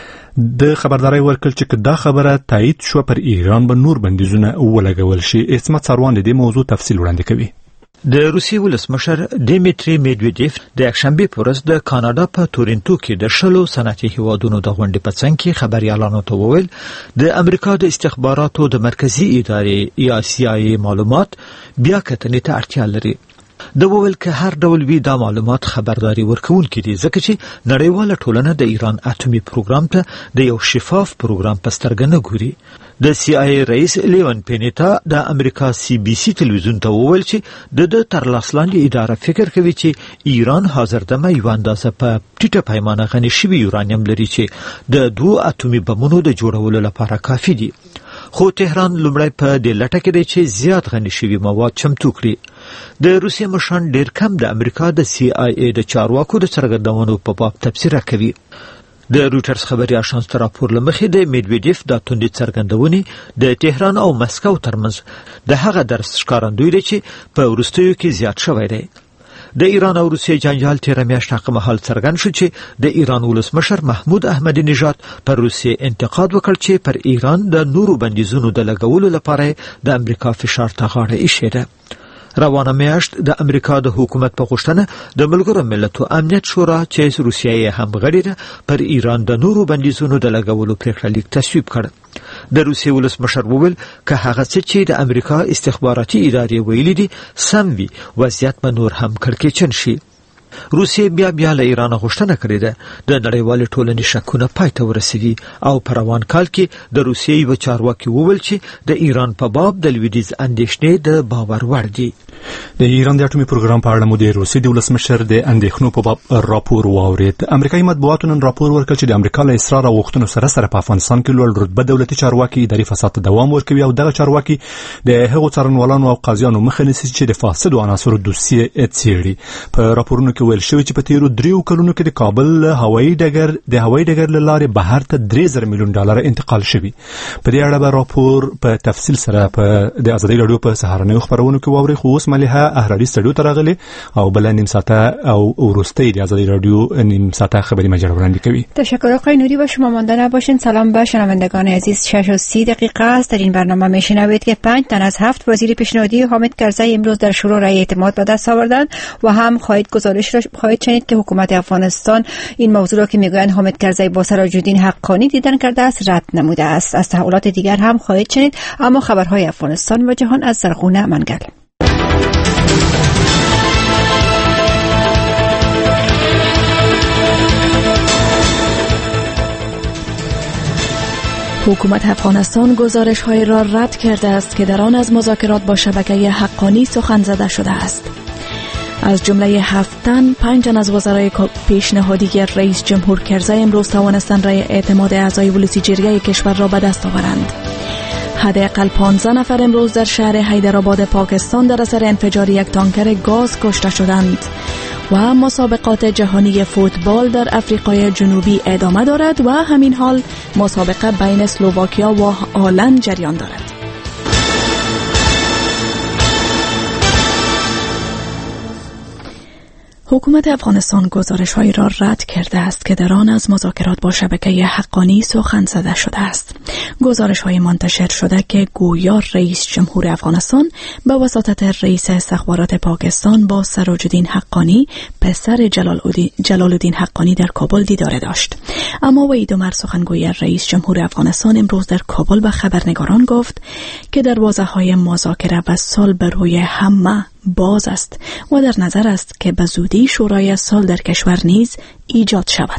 د خبرداري ورکړل چې دا خبره تایید شو پر ایران به نور بندیزونه ولګول شي. اسمت سروان د دې موضوع تفصیل وړاندې کوي. د روسي ولسمشر دیمیتری میدویدف د یکشنبه په ورځ د کاناډا په تورنټو کې د شلو صنعتي هیوادونو د غونډې په څنګ کې خبريالانو ته وویل د امریکا د استخباراتو د مرکزی ادارې یا سی آی ای معلومات بیا کتنې ته اړتیا لري. د وویل که هر ډول وی دا معلومات خبرداري ورکوونکي دي ځکه چې نړیواله ټولنه د ایران اټومي پروګرام ته د یو شفاف پروګرام په سترګه نه ګوري. د سی آی ای رئیس لیون پینیتا د امریکا سی بی سی تلویزیون ته وویل چې د د ترلاسلاندې اداره فکر کوي چې ایران حاضر دمه یو اندازه په ټیټه پیمانه غني شوی یورانیم لري چې د دوه اټومي بمونو د جوړولو لپاره کافي دي. خو تهران لومړی په دې لټه کې دی چې زیات غني شوی مواد چمتو کړي. د روسیې مشران ډیر کم د امریکا د سی آی ای د چارواکو د څرګندونو په باب تبصره کوي. د روټرز خبري اژانس تر راپور لمخې د میدویدف د توندې څرګندونې د تهران او مسکو ترمنځ د هغه درس ښکارندوی دی چې په وروستیو کې زیات شوی دی. د ایران او روسیې جنجال تیر میاشت هغه مهال څرګند شو چې د ایران ولسمشر محمود احمدی نژاد پر روسیې انتقاد وکړ چې پر ایران د نورو بندیزونو د لګولو لپاره د امریکا فشار ته غاړه ایښې ده. روانه میاشت د امریکا د حکومت په غوښتنه د ملګرو ملتونو امنیت شورا چې روسیه یې هم غړې ده پر ایران د نورو بندیزونو د لګولو پریکړه لیک تصویب کړ. د روسیې ولسمشر وویل که هغه څه چې د امریکا استخباراتي ادارې ویلي دي سم وي وضعیت به نور هم کړکېچن شي. روسیې بیا بیا له ایران غوښتنه کړې ده د نړیوالې ټولنې شکونه پای ته ورسوي او په روان کال کې د روسیې یو چارواکي وویل چې د ایران په باب د لویدیځ اندېښنې د باور وړ دي. د ایران د اټومي پروګرام په اړه مو د روسیې د ولسمشر د اندېښنو په باب راپور واورېد. امریکایي مطبوعاتو نن راپور ورکړ چې د امریکا له اصرار او غوښتنو سره سره په افغانستان کې لوړ رتبه دولتي چارواکي اداري فساد ته دوام ورکوي او دغه چارواکي د هغو څارنوالانو او قاضیانو مخه نیسي چې د فاسدو عناصرو دوسیې څېړي. په راپورونو کې کې ویل شوی چې په تیرو دریو کلونو کې د کابل هوایي ډګر د هوایي ډګر له لارې بهر ته درې زره میلیون ډالر انتقال شوی. په دې اړه به راپور په تفصیل سره په د ازادي رادیو په سهارنیو خبرونو کې واوري. خو اوس مليحه احراري سټډیو ته راغلي او بل نیم ساعته او ورستي د ازادي رادیو نیم ساعته خبری مجره وړاندې کوي. تشکر آقای نوری. با شما مانده نباشین. سلام به شنوندگان عزیز. شش و سی دقیقه است. در این برنامه میشنوید که پنج تن از هفت وزیر پیشنهادی حامد کرزی امروز در شورای رای اعتماد به دست آوردند و هم خواهید گزارش را خواهید شنید که حکومت افغانستان این موضوع را که میگویند حامد کرزی با سراج‌الدین حقانی دیدن کرده است رد نموده است. از تحولات دیگر هم خواهید شنید، اما خبرهای افغانستان و جهان از زرغونه منگل. حکومت افغانستان گزارش‌های را رد کرده است که در آن از مذاکرات با شبکه حقانی سخن زده شده است. از جمله هفت تن، پنج تن از وزرای پیشنهادی رئیس جمهور کرزی امروز توانستند رای اعتماد اعضای ولسی جرگه کشور را به دست آورند. حداقل پانزده نفر امروز در شهر حیدرآباد پاکستان در اثر انفجار یک تانکر گاز کشته شدند و مسابقات جهانی فوتبال در آفریقای جنوبی ادامه دارد و همین حال مسابقه بین اسلوواکیا و هلند جریان دارد. حکومت افغانستان گزارش‌هایی را رد کرده است که در آن از مذاکرات با شبکه حقانی سخن زده شده است. گزارش‌های منتشر شده که گویا رئیس جمهور افغانستان به واسطه رئیس استخبارات پاکستان با سراج‌الدین حقانی پسر جلال الدین حقانی در کابل دیدار داشت. اما وحید عمر سخنگوی رئیس جمهور افغانستان امروز در کابل به خبرنگاران گفت که دروازه‌های مذاکره و صلح بر روی همه باز است و در نظر است که به زودی شورای صلح در کشور نیز ایجاد شود.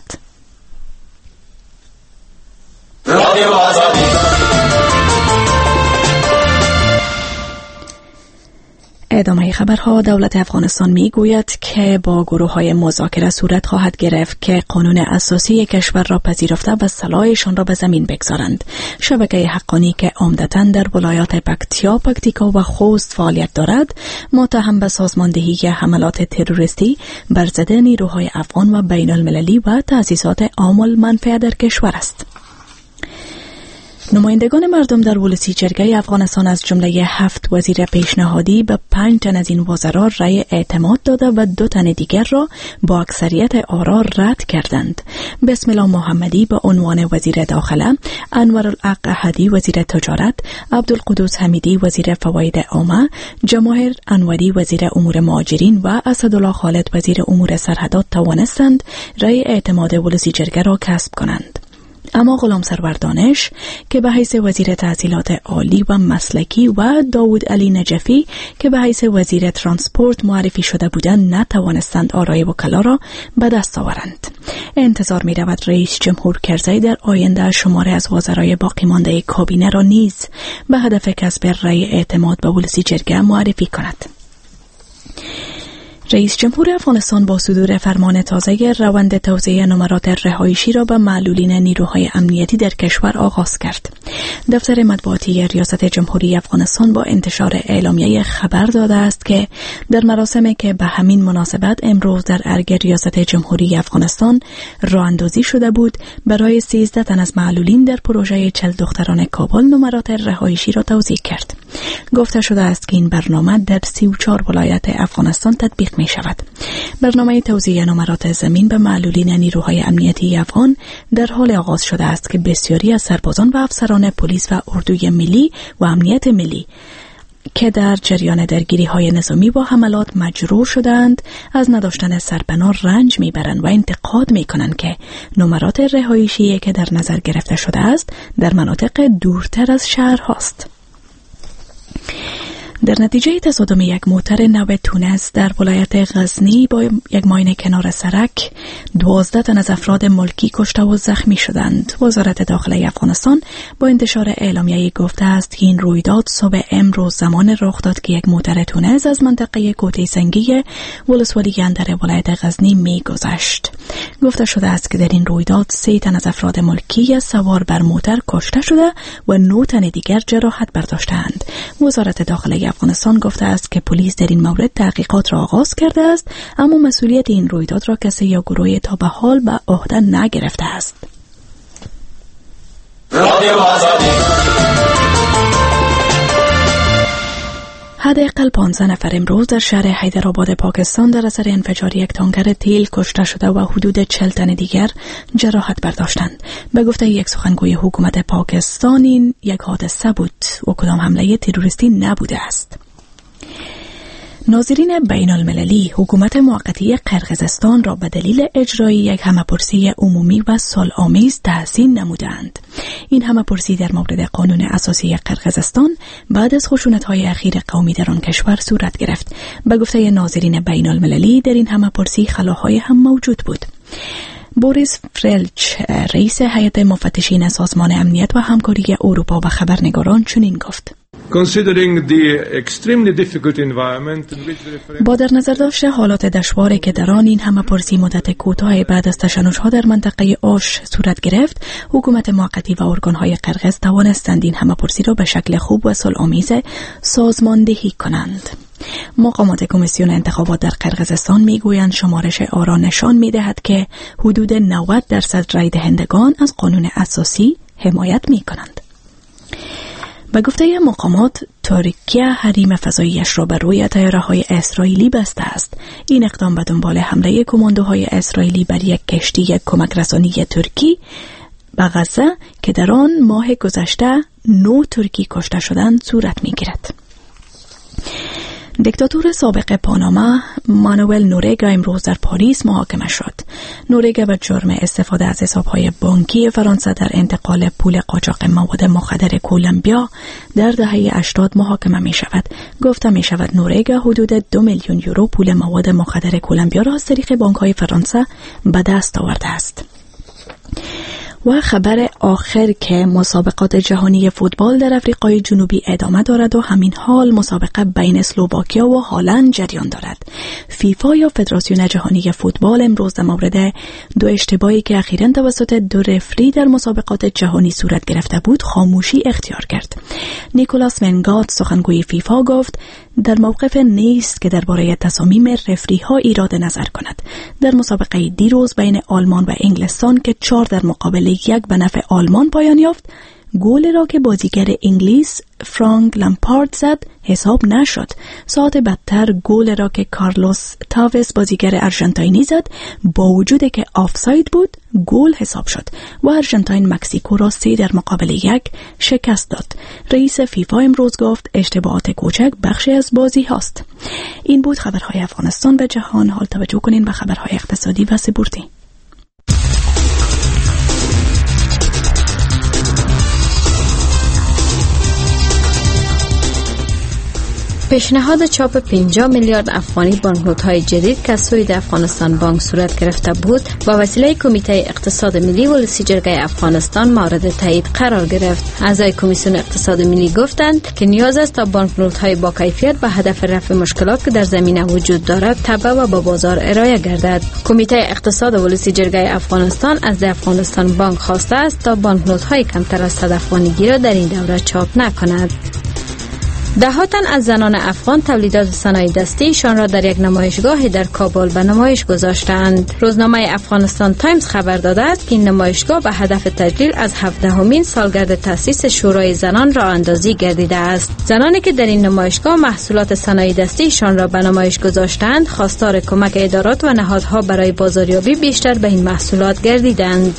ادامه خبرها. دولت افغانستان می گوید که با گروه های مذاکره صورت خواهد گرفت که قانون اساسی کشور را پذیرفته و صلاحشان را به زمین بگذارند. شبکه حقانی که عمدتاً در ولایات پکتیا، پکتیکا و خوست فعالیت دارد، متهم به سازماندهی حملات تروریستی بر ضد نیروهای افغان و بین المللی و تأسیسات عام المنفعه در کشور است. نمایندگان مردم در ولسی جرگه افغانستان از جمله هفت وزیر پیشنهادی به پنج تن از این وزرا رای اعتماد داده و دو تن دیگر را با اکثریت آرا رد کردند. بسم الله محمدی به عنوان وزیر داخله، انورالحق احدی وزیر تجارت، عبدالقدوس حمیدی وزیر فواید عامه، جواهر انوری وزیر امور مهاجرین و اسدالله خالد وزیر امور سرحدات توانستند رای اعتماد ولسی جرگه را کسب کنند. اما غلام سرور دانش که به حیث وزیر تحصیلات عالی و مسلکی و داوود علی نجفی که به حیث وزیر ترانسپورت معرفی شده بودند نتوانستند آرای وکلا را به دست آورند. انتظار می رود رئیس جمهور کرزی در آینده شماره از وزرای باقی مانده کابینه را نیز به هدف کسب رای اعتماد به ولسی جرگه معرفی کند. رئیس جمهور افغانستان با صدور فرمان تازه روند توزیع نمرات رهایشی را به معلولین نیروهای امنیتی در کشور آغاز کرد. دفتر مطبوعاتی ریاست جمهوری افغانستان با انتشار اعلامیه خبر داده است که در مراسمی که به همین مناسبت امروز در ارگ ریاست جمهوری افغانستان راه اندازی شده بود، برای سیزده تن از معلولین در پروژه چل دختران کابل نمرات رهایشی را توزیع کرد. گفته شده است که این برنامه در سی و چهار ولایت افغانستان تطبیق می شود. برنامه توزیع نمرات زمین به معلولین نیروهای امنیتی افغان در حال آغاز شده است که بسیاری از سربازان و افسران پلیس و اردوی ملی و امنیت ملی که در جریان درگیری‌های نظامی با حملات مجروح شدند از نداشتن سرپناه رنج میبرند و انتقاد میکنند که نمرات رهایشی که در نظر گرفته شده است در مناطق دورتر از شهر هاست. در نتیجه تصادم یک موتر نو تونس در ولایت غزنی با یک ماین کنار سرک، دوازده تن از افراد ملکی کشته و زخمی شدند. وزارت داخله افغانستان با انتشار اعلامیه گفته است که این رویداد صبح امروز زمان رخ داد که یک موتر تونس از منطقه کوته سنگی ولسوالی اندر ولایت غزنی می‌گذشت. گفته شده است که در این رویداد سه تن از افراد ملکی سوار بر موتر کشته شده و نه تن دیگر جراحت برداشتند. وزارت داخله افغانستان گفته است که پلیس در این مورد تحقیقات را آغاز کرده است، اما مسئولیت این رویداد را کسی یا گروهی تا به حال به عهده نگرفته است. حداقل پانزده نفر امروز در شهر حیدرآباد پاکستان در اثر انفجار یک تانکر تیل کشته شده و حدود چهل تن دیگر جراحت برداشتند. به گفته یک سخنگوی حکومت پاکستان این یک حادثه بود و کدام حمله تروریستی نبوده است. ناظرین بین المللی حکومت موقتی قرقیزستان را به دلیل اجرای یک همه‌پرسی عمومی و صلح‌آمیز تحسین نمودند. این همه‌پرسی در مورد قانون اساسی قرقیزستان بعد از خشونت‌های اخیر قومی در آن کشور صورت گرفت. به گفته ناظرین بین المللی در این همه‌پرسی خلاهای هم موجود بود. بوریس فرلچ رئیس هیئت مفتشین سازمان امنیت و همکاری اروپا به خبرنگاران چنین گفت: با در نظر داشته حالات دشواری که در آن این همه‌پرسی مدت کوتاه بعد از تشنج‌ها در منطقه آش صورت گرفت، حکومت موقتی و ارگان‌های قرقیز توانستند این همه‌پرسی را به شکل خوب و صلح‌آمیز سازماندهی کنند. مقامات کمیسیون انتخابات در قرقیزستان میگویند شمارش آرا نشان می‌دهد که حدود نود درصد رای دهندگان از قانون اساسی حمایت می‌کنند. به گفته مقامات، ترکیه حریم فضاییش را بر روی طیاره‌های اسرائیلی بسته است. این اقدام به دنبال حمله کماندوهای اسرائیلی بر یک کشتی کمک رسانی ترکی به غزه که در آن ماه گذشته نو ترکی کشته شدند صورت می‌گیرد. دیکتاتور سابق پاناما مانوئل نوریگا امروز در پاریس محاکمه شد. نوریگا به جرم استفاده از حساب‌های بانکی فرانسه در انتقال پول قاچاق مواد مخدر کولومبیا در دهه هشتاد محاکمه می شود. گفته می شود نوریگا حدود دو میلیون یورو پول مواد مخدر کولومبیا را از طریق بانک‌های فرانسه به دست آورده است. و خبر آخر که مسابقات جهانی فوتبال در آفریقای جنوبی ادامه دارد و همین حال مسابقه بین اسلوواکیا و هلند جریان دارد. فیفا یا فدراسیون جهانی فوتبال امروز در مورد دو اشتباهی که اخیراً توسط دو رفری در مسابقات جهانی صورت گرفته بود خاموشی اختیار کرد. نیکولاس ونگات سخنگوی فیفا گفت در موقف نیست که درباره تصامیم رفری ها ایراد نظر کند. در مسابقه دیروز بین آلمان و انگلستان که چهار در مقابل یک به نفع آلمان پایان یافت، گل را که بازیگر انگلیس فرانک لامپارد زد حساب نشد. ساعت بعدتر گل را که کارلوس تاوس بازیگر ارژانتینی زد با وجود که آفساید بود گل حساب شد و ارژانتین مکزیکو را سه در مقابل یک شکست داد. رئیس فیفا امروز گفت اشتباهات کوچک بخشی از بازی هاست. این بود خبرهای افغانستان به جهان. حال توجه کنین به خبرهای اقتصادی و سپورتی. پیشنهاد چاپ پنجاه میلیارد افغانی بانکنوت‌های جدید که سوی افغانستان بانک صورت گرفته بود با وسیله کمیته اقتصاد ملی ولسی جرگه افغانستان مورد تایید قرار گرفت. اعضای کمیسیون اقتصاد ملی گفتند که نیاز است تا بانکنوت‌های با کیفیت به هدف رفع مشکلات که در زمینه وجود دارد تبع و با بازار ارائه گردد. کمیته اقتصاد ولسی جرگه افغانستان از افغانستان بانک خواسته است تا بانکنوت‌های کمتر از صد افغانیگی را در این دوره چاپ نکند. ده تن از زنان افغان تولیدات صنایع دستیشان را در یک نمایشگاه در کابل به نمایش گذاشتند. روزنامه افغانستان تایمز خبر داده است که این نمایشگاه به هدف تجلیل از هفدهمین سالگرد تأسیس شورای زنان راه اندازی گردیده است. زنانی که در این نمایشگاه محصولات صنایع دستیشان را به نمایش گذاشتند، خواستار کمک ادارات و نهادها برای بازاریابی بیشتر به این محصولات گردیدند.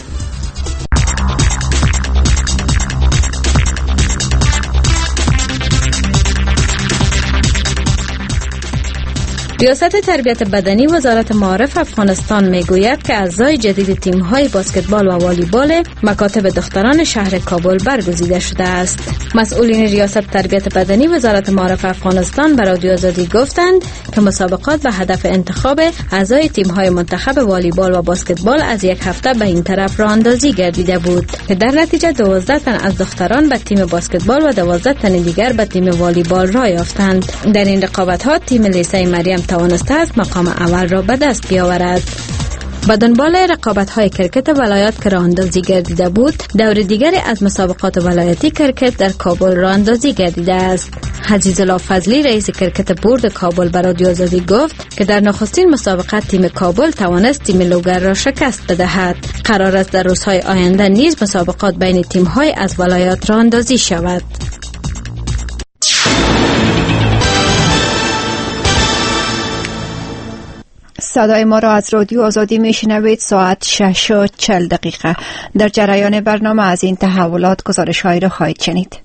ریاست تربیت بدنی وزارت معارف افغانستان میگوید که اعضای جدید تیم‌های بسکتبال و والیبال مکاتب دختران شهر کابل برگزیده شده است. مسئولین ریاست تربیت بدنی وزارت معارف افغانستان به رادیو آزادی گفتند که مسابقات به هدف انتخاب اعضای تیم‌های منتخب والیبال و بسکتبال از یک هفته به این طرف راه اندازی گردیده بود که در نتیجه دوازده تن از دختران به تیم بسکتبال و دوازده تن دیگر به تیم والیبال راه یافتند. در این رقابت‌ها تیم لیسه مریم توانسته است مقام اول را به دست بیاورد. به دنبال رقابت‌های کرکت ولایات که راه‌اندازی گردیده بود، دور دیگری از مسابقات ولایتی کرکت در کابل راه‌اندازی گردیده است. عزیزالله فضلی رئیس کرکت بورد کابل به رادیو آزادی گفت که در نخستین مسابقات تیم کابل توانست تیم لوگر را شکست بدهد. قرار است در روزهای آینده نیز مسابقات بین تیم‌های از ولایات راه‌اندازی شود. صدای ما را از رادیو آزادی میشنوید. ساعت شش و چل دقیقه. در جریان برنامه از این تحولات گزارش هایی را خواهید شنید.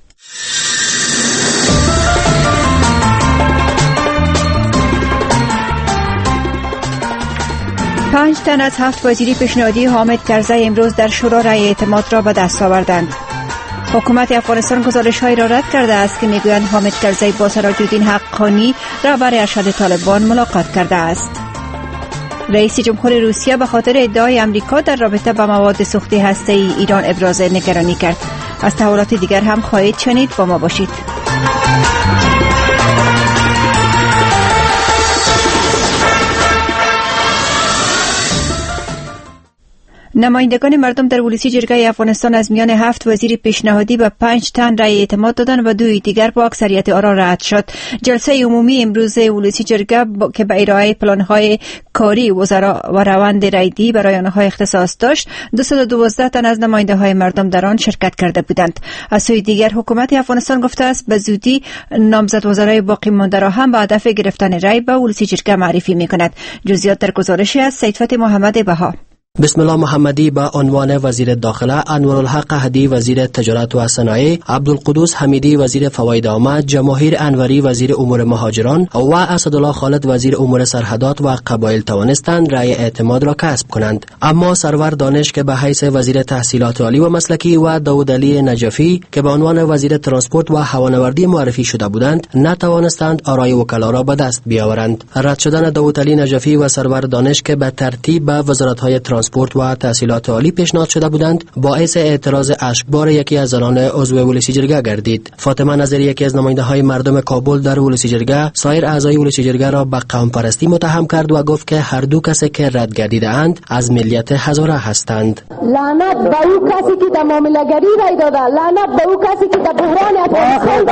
پنج تن از هفت وزیری پیشنهادی حامد کرزی امروز در شورا رأی اعتماد را به دست آوردند. حکومت افغانستان گزارش‌هایی را رد کرده است که میگویند حامد کرزی با سراج الدین حقانی رهبر ارشد طالبان ملاقات کرده است. رئیس جمهور روسیه به خاطر ادعای امریکا در رابطه با مواد سوخته هسته‌ای ایران ابراز نگرانی کرد. از تحولات دیگر هم خواهید شنید، با ما باشید. نمایندگان مردم در ولسی جرگه افغانستان از میان هفت وزیر پیشنهادی به پنج تن رأی اعتماد دادند و دوی دیگر با اکثریت آرا رد شد. جلسه عمومی امروز ولسی جرگه که به ارائه پلان‌های کاری وزرا و روند رایدی برای آنها اختصاص داشت، دویست و دوازده تن از نماینده‌های مردم در آن شرکت کرده بودند. از سوی دیگر حکومت افغانستان گفته است به زودی نامزد وزرای باقی مانده را هم به هدف گرفتن رأی به ولسی جرگه معرفی می‌کند. جزئیات در گزارشی از سیدفتح محمد بها. بسم الله محمدی به عنوان وزیر داخله، انورالحق هدی وزیر تجارت و صنایع، عبدالقدوس حمیدی وزیر فواید عامه، جماهیر انوری وزیر امور مهاجران و اسدالله خالد وزیر امور سرحدات و قبایل توانستند رأی اعتماد را کسب کنند. اما سرور دانش که به حیث وزیر تحصیلات عالی و مسلکی و داود علی نجفی که به عنوان وزیر ترانسپورت و هوانوردی معرفی شده بودند، نتوانستند آرای وکلا را به دست بیاورند. رد شدن داود علی نجفی و سرور دانش که به ترتیب به وزارت‌های ترانسپورت و تحصیلات عالی پیشنهاد شده بودند، باعث اعتراض اشکبار یکی از زنان عضو ولسی جرگه گردید. فاطمه نظری، یکی از نماینده‌های مردم کابل در ولسی جرگه، سایر اعضای ولسی جرگه را به قوم پرستی متهم کرد و گفت که هر دو کسی که رد گردیده‌اند از ملیت هزاره هستند. لعنت به او کسی که در معامله‌گری رای داده، لعنت به او کسی که در بحران افغانستان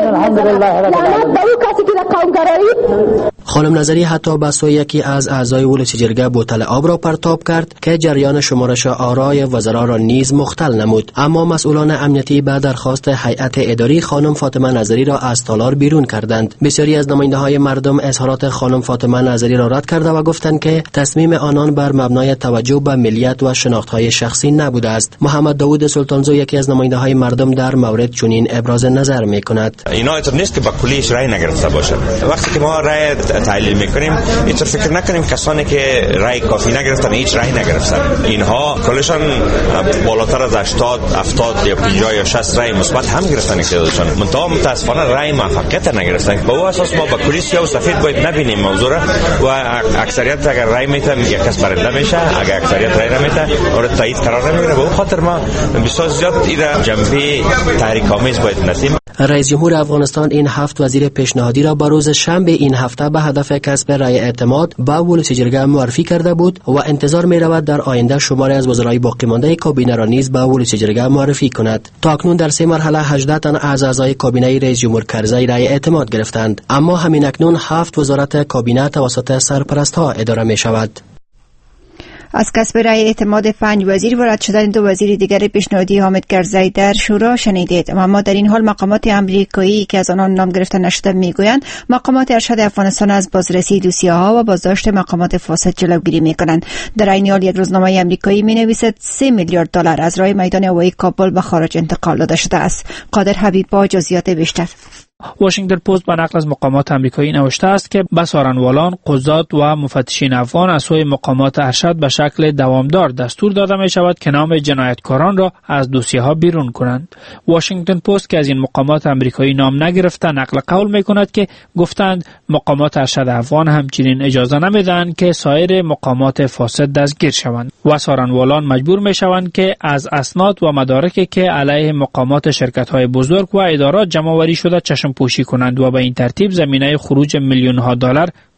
لعنت به او کسی که در قومگرایی. خانم نظری حتی به سوی یکی از اعضای ولسی جرگه بوتل آب را پرتاب کرد که جریان شمارش آرای وزرا را نیز مختل نمود. اما مسئولان امنیتی به درخواست هیئت اداری خانم فاطمه نظری را از تالار بیرون کردند. بسیاری از نماینده‌های مردم اظهارات خانم فاطمه نظری را رد کرده و گفتند که تصمیم آنان بر مبنای توجه به ملیت و شناخت‌های شخصی نبوده است. محمد داوود سلطانزو، یکی از نماینده‌های مردم، در مورد چنین ابراز نظر می‌کند. اینا اینطور نیست که با کلیش رای نگرفته باشند. وقتی که ما رای تحلیل می‌کنیم، اینطور فکر نکنیم کسانی که رای کافی نگرفتن هیچ رای نگرفتن. اینها کلشان بالاتر از هشتاد، هفتاد یا پنجاه یا شصت رای مثبت هم گرفتن تعدادشان. منتها متاسفانه رای موفقیت نگرفتن. با او اساس ما با کلی سیاه و سفید باید نبینیم موضوع را و اکثریت اگر رای میته یک کس برنده میشه، اگر اکثریت رای نمیته اون تایید قرار نمیگیره. به اون خاطر ما بسیار زیاد ایرا جنبه تحریک آمیز باید نسیم. رئیس جمهور افغانستان این هفت وزیر پیشنهادی را به روز شنبه این هفته به هدف کسب رأی اعتماد به ولسی جرگه معرفی کرده بود و انتظار می رود در آینده شماری از وزرای باقی مانده کابینه را نیز به ولسی جرگه معرفی کند. تا اکنون در سه مرحله هجده تن از اعضای کابینه رئیس جمهور کرزی رأی اعتماد گرفتند، اما همین اکنون هفت وزارت کابینه توسط سرپرست‌ها اداره می شود. از کسب رأی اعتماد پنج وزیر و رد شدن دو وزیر دیگر پیشنهادی حامد کرزی در شورا شنیدید. اما در این حال مقامات امریکایی که از آنان نام گرفته نشده میگویند مقامات ارشد افغانستان از بازرسی دوسیه‌ها و بازداشت مقامات فاسد جلوگیری میکنند. در این حال یک روزنامه امریکایی مینویسد سه میلیارد دلار از راه میدان هوایی کابل به خارج انتقال داده شده است. قادر حبیب با جزئیات بیشتر. واشنگتن پست به نقل از مقامات آمریکایی نوشته است که بسارنوالان، قضات و مفتشین افغان از سوی مقامات ارشد به شکل دوامدار دستور داده می شود که نام جنایتکاران را از دوسیه ها بیرون کنند. واشنگتن پست که از این مقامات آمریکایی نام نگرفته نقل قول می کند که گفتند مقامات ارشد افغان همچنین اجازه نمیدهند که سایر مقامات فاسد دستگیر شوند و سارنوالان مجبور می شوند که از اسناد و مدارکی که علیه مقامات شرکت های بزرگ و ادارات جمع آوری شده چشم پوشی کنند و به این ترتیب زمینه خروج میلیون ها دلار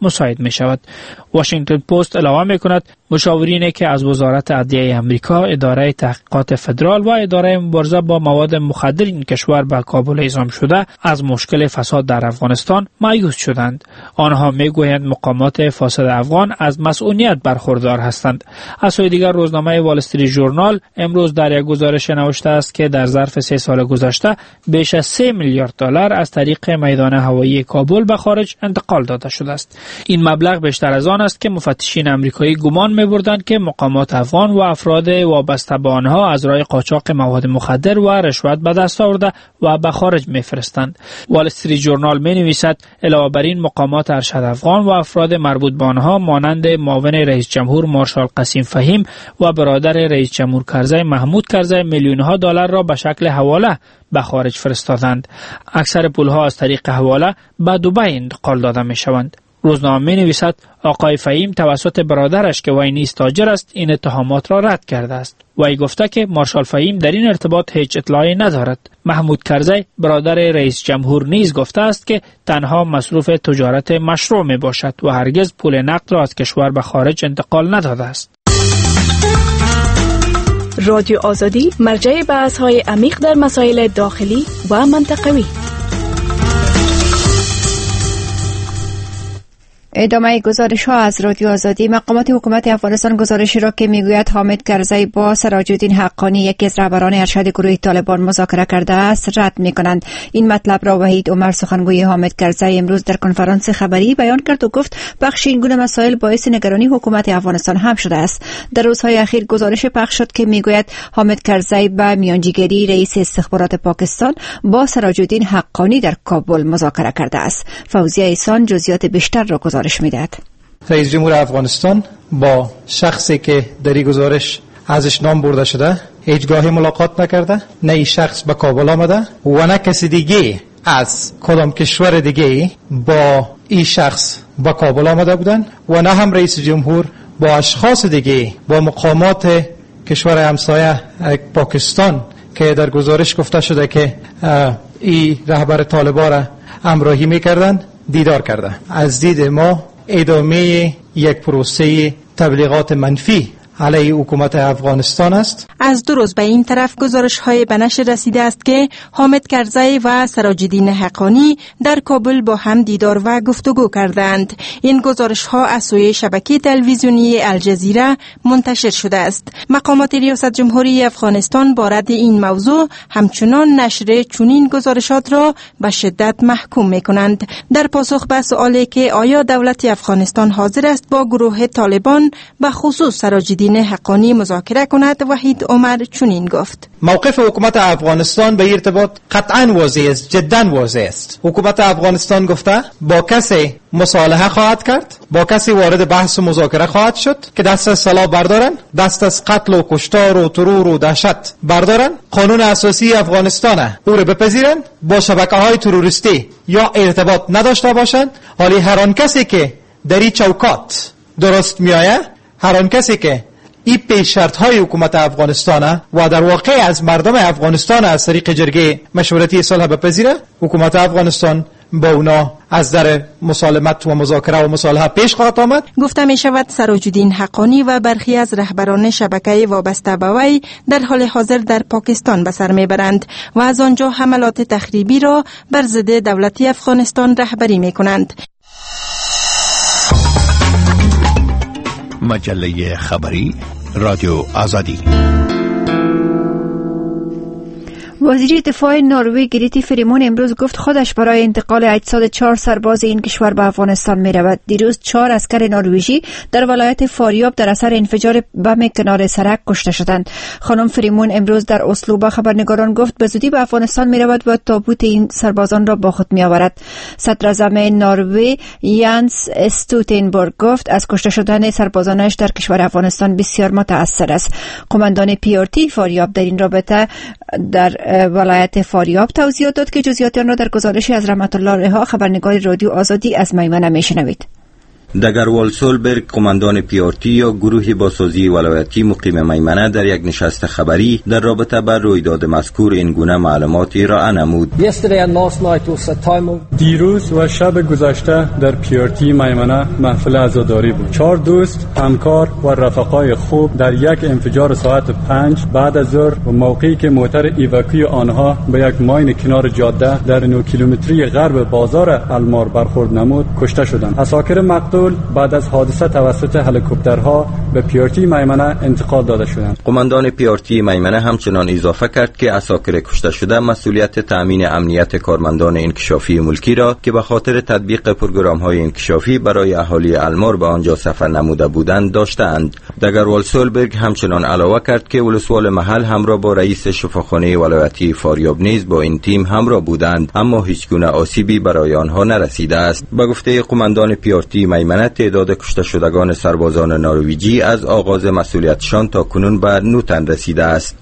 مساعد می شود. واشنگتن پست اعلام می کند مشاورینی که از وزارت عدلیه امریکا، اداره تحقیقات فدرال و اداره مبارزه با مواد مخدر این کشور به کابل اعزام شده از مشکل فساد در افغانستان مایوس شدند. آنها می گویند مقامات فاسد افغان از مسئولیت برخوردار هستند. از سوی دیگر روزنامه وال استریت ژورنال امروز در یک گزارش نوشته است که در ظرف سه سال گذشته بیش از سه میلیارد دلار از طریق میدان هوایی کابل به خارج انتقال داده شده است. این مبلغ بیشتر از آن است که مفتشین آمریکایی گمان می‌بردند که مقامات افغان و افراد وابسته به آنها از راه قاچاق مواد مخدر و رشوت به دست آورده و به خارج می‌فرستند. وال استریت ژورنال می‌نویسد علاوه بر این مقامات ارشد افغان و افراد مربوط به آنها مانند معاون رئیس جمهور مارشال قاسم فهیم و برادر رئیس جمهور کرزی محمود کرزی میلیون‌ها دلار را به شکل حواله به خارج فرستادند. اکثر پول‌ها از طریق حواله به دبی انتقال داده می‌شوند. روزنامه می‌نویسد آقای فهیم توسط برادرش که وی نیز تاجر است این اتهامات را رد کرده است. وی گفته که مارشال فهیم در این ارتباط هیچ اطلاعی ندارد. محمود کرزی برادر رئیس جمهور نیز گفته است که تنها مصروف تجارت مشروع می باشد و هرگز پول نقد را از کشور به خارج انتقال نداده است. رادیو آزادی مرجع بحث‌های عمیق در مسائل داخلی و منطقوی. ادامه گزارش ها از رادیو آزادی. مقامات حکومت افغانستان گزارشی را که میگوید حامد کرزی با سراج الدین حقانی یکی از رهبران ارشد گروه طالبان مذاکره کرده است رد میکنند. این مطلب را وحید عمر سخنگوی حامد کرزی امروز در کنفرانس خبری بیان کرد و گفت بخش این گونه مسائل باعث نگرانی حکومت افغانستان هم شده است. در روزهای اخیر گزارش پخش شد که میگوید حامد کرزی به میانجیگری رئیس استخبارات پاکستان با سراج الدین حقانی در کابل مذاکره کرده است. فوزیه احسان جزئیات بیشتر را گزارش میدهد. رئیس جمهور افغانستان با شخصی که در این گزارش ازش نام برده شده هیچگاه ملاقات نکرده، نه این شخص به کابل آمده و نه کسی دیگه از کدام کشور دیگه با این شخص به کابل آمده بودن و نه هم رئیس جمهور با اشخاص دیگه با مقامات کشور همسایه پاکستان که در گزارش گفته شده که این رهبر طالبان را همراهی میکردن دیدار کرده. از دید ما ادامه یک پروسه تبلیغات منفی علیه حکومت افغانستان است. از دو روز به این طرف گزارش های به نشر رسیده است که حامد کرزی و سراج الدین حقانی در کابل با هم دیدار و گفتگو کردند. این گزارش ها از سوی شبکه تلویزیونی الجزیره منتشر شده است. مقامات ریاست جمهوری افغانستان با رد این موضوع همچنان نشر چنین گزارشات را به شدت محکوم می‌کنند. در پاسخ به سوالی که آیا دولت افغانستان حاضر است با گروه طالبان به خصوص سراج الدین حقانی مذاکره کند، وحید عمر چنین گفت: موقف حکومت افغانستان به ارتباط قطعا واضح است، جدا واضح است. حکومت افغانستان گفته با کسی مصالحه خواهد کرد، با کسی وارد بحث و مذاکره خواهد شد که دست از سلاح بردارن، دست از قتل و کشتار و ترور و دهشت بردارن، قانون اساسی افغانستان او را بپذیرن، با شبکه‌های تروریستی یا ارتباط نداشته باشند. حالی هر آن کسی که در این چوکات درست میآید، هر آن کسی که این پیش شرط های حکومت افغانستان و در واقع از مردم افغانستان از طریق جرگه مشورتی صلح بپذیره، حکومت افغانستان با اونا از در مسالمت و مذاکره و مصالحه پیش خواهد آمد. گفته می شود سراج الدین حقانی و برخی از رهبران شبکه وابسته به وی در حال حاضر در پاکستان به سر میبرند و از آنجا حملات تخریبی را بر ضد دولت افغانستان رهبری می کنند. مجله خبری رادیو آزادی. وزیر دفاع نروژ گریتی فریمون امروز گفت خودش برای انتقال اجساد چهار سرباز این کشور به افغانستان می رود. دیروز چهار عسکر نروژی در ولایت فاریاب در اثر انفجار بم کنار سرک کشته شدند. خانم فریمون امروز در اسلو با خبرنگاران گفت به زودی به افغانستان می رود و تابوت این سربازان را با خود می آورد. صدر اعظم نروژ یانس استوتنبرگ گفت از کشته شدن سربازانش در کشور افغانستان بسیار متأثر است. قماندان پی آر تی فاریاب در این رابطه در ولایت فاریاب توضیحات داد که جزئیات آن را در گزارشی از رحمت الله رها خبرنگار رادیو آزادی از میمنه میشنوید. دگروال سولبرگ قماندان پیارتی یا گروه بازسازی ولایتی مقیم میمنه در یک نشست خبری در رابطه با رویداد مذکور این گونه معلوماتی را نمود. دیروز و شب گذشته در پیارتی میمنه محفل عزاداری بود. چهار دوست، همکار و رفقای خوب در یک انفجار ساعت پنج بعد از ظهر و موقعی که موتر ایواکوی آنها به یک ماین کنار جاده در نو کیلومتری غرب بازار المار برخورد نمود کشته شدند. اساکر مقتول بعد از حادثه توسط هلیکوپترها به پیارتی میمنه انتقال داده شدند. قماندان پیارتی میمنه همچنان اضافه کرد که اساکر کشته شده مسئولیت تامین امنیت کارمندان انکشافی ملکی را که به خاطر تطبیق پروگرام‌های انکشافی برای اهالی المار به آنجا سفر نموده بودند داشتند. دگروال سولبرگ همچنان علاوه کرد که ولسوال محل همراه با رئیس شفاخانه ولایتی فاریاب نیز با این تیم همراه بودند، اما هیچ گونه آسیبی برای آنها نرسیده است. به گفته قماندان پیارتی میمنه تعداد کشته شدگان سربازان نروژی از آغاز مسئولیتشان تا کنون به نه تن رسیده است.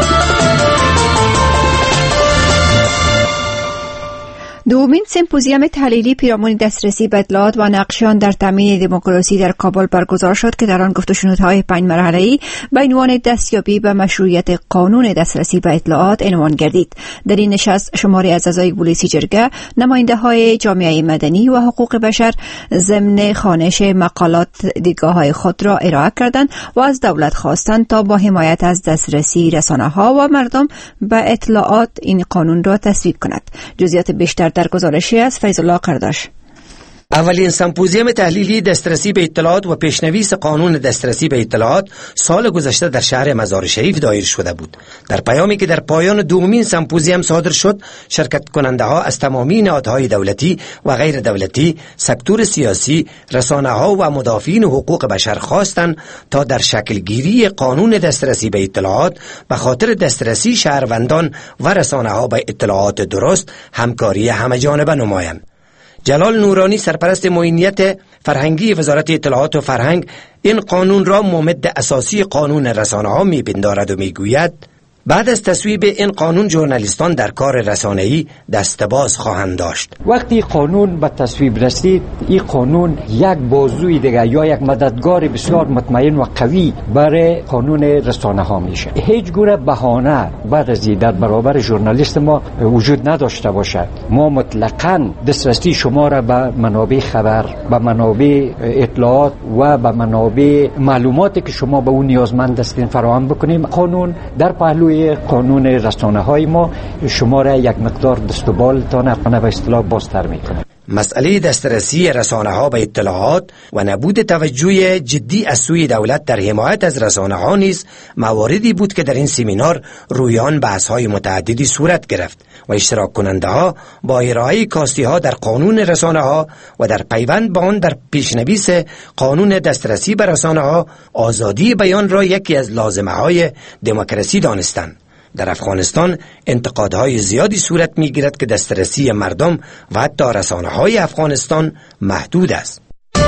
دومین سمپوزیوم تحلیلی پیرامون دسترسی به اطلاعات و نقش آن در تامین دموکراسی در کابل برگزار شد که در آن گفت و شنودهای پنج مرحله‌ای به عنوان دستیابی به مشروعیت قانون دسترسی به اطلاعات عنوان گردید. در این نشست شماری از اعضای پلیسی جرگه، نماینده‌های جامعه مدنی و حقوق بشر ضمن خوانش مقالات دیدگاه‌های خود را ارائه کردند و از دولت خواستند تا با حمایت از دسترسی رسانه‌ها و مردم به اطلاعات این قانون را تصویب کند. جزئیات بیشتر در گزارشی از فیض الله قرداش. اولین سمپوزیوم تحلیلی دسترسی به اطلاعات و پیشنویس قانون دسترسی به اطلاعات سال گذشته در شهر مزار شریف دایر شده بود. در پیامی که در پایان دومین سمپوزیوم صادر شد، شرکت کننده ها از تمامی نهادهای دولتی و غیر دولتی، سکتور سیاسی، رسانه ها و مدافعین حقوق بشر خواستند تا در شکل گیری قانون دسترسی به اطلاعات به خاطر دسترسی شهروندان و رسانه ها به اطلاعات درست همکاری همه‌جانبه نمایند. جلال نورانی سرپرست معینیت فرهنگی وزارت اطلاعات و فرهنگ این قانون را ممد اساسی قانون رسانه ها می پندارد و می گوید بعد از تصویب این قانون ژورنالیستان در کار رسانه‌ای دست باز خواهند داشت. وقتی قانون به تصویب رسید، این قانون یک بازوی دیگر یا یک مددگار بسیار مطمئن و قوی برای قانون رسانه ها میشه. هیچ گونه بهانه بعد از در برابر ژورنالیست ما وجود نداشته باشد. ما مطلقاً دسترسی شما را به منابع خبر، به منابع اطلاعات و به منابع معلوماتی که شما به اون نیازمند هستین فراهم بکنیم. قانون در پهلوی قانون رسانه های ما شما را یک مقدار دست و بالتان به اصطلاح بازتر میکنه. مسئله دسترسی رسانه ها به اطلاعات و نبود توجه جدی از سوی دولت در حمایت از رسانه ها نیز مواردی بود که در این سمینار روی آن بحث های متعددی صورت گرفت و اشتراک کننده ها با ارائه کاستی ها در قانون رسانه ها و در پیوند با آن در پیشنویس قانون دسترسی به رسانه ها آزادی بیان را یکی از لازمه های دموکراسی دانستند. در افغانستان انتقادهای زیادی صورت می‌گیرد که دسترسی مردم و حتی رسانه‌های افغانستان محدود است.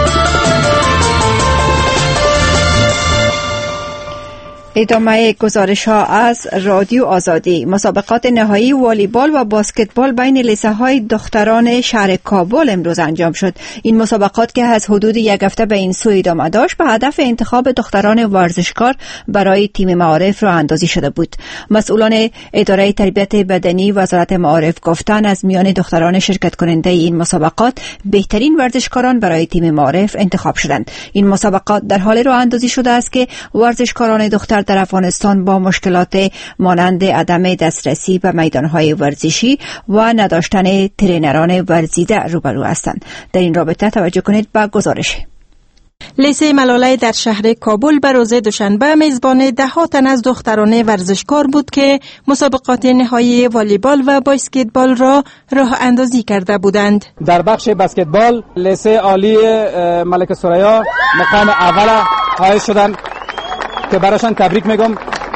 ادامه گزارش ها از رادیو آزادی. مسابقات نهایی والیبال و باسکتبال بین لیسه های دختران شهر کابل امروز انجام شد. این مسابقات که از حدود یک هفته به این سو ادامه داشت به هدف انتخاب دختران ورزشکار برای تیم معارف راه اندازی شده بود. مسئولان اداره تربیت بدنی وزارت معارف گفتند از میان دختران شرکت کننده این مسابقات بهترین ورزشکاران برای تیم معارف انتخاب شدند. این مسابقات در حال راه اندازی شده است که ورزشکاران دختر در افغانستان با مشکلات مانند عدم دسترسی به میدانهای ورزشی و نداشتن ترینران ورزیده روبرو هستند. در این رابطه توجه کنید به گزارش. لیسه ملاله در شهر کابل به روز دوشنبه میزبان ده ها تن از دختران ورزشکار بود که مسابقات نهایی والیبال و باسکتبال را راه اندازی کرده بودند. در بخش بسکتبال لیسه عالی ملک ثریا مقام اول حائز شدند که براشان تبریک میگم.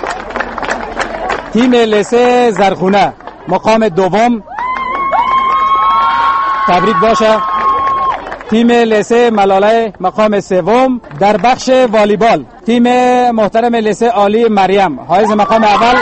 تیم لیسه زرخونه مقام دوم تبریک باشه. تیم لیسه ملاله مقام سوم. در بخش والیبال تیم محترم لیسه عالی مریم حائز مقام اول.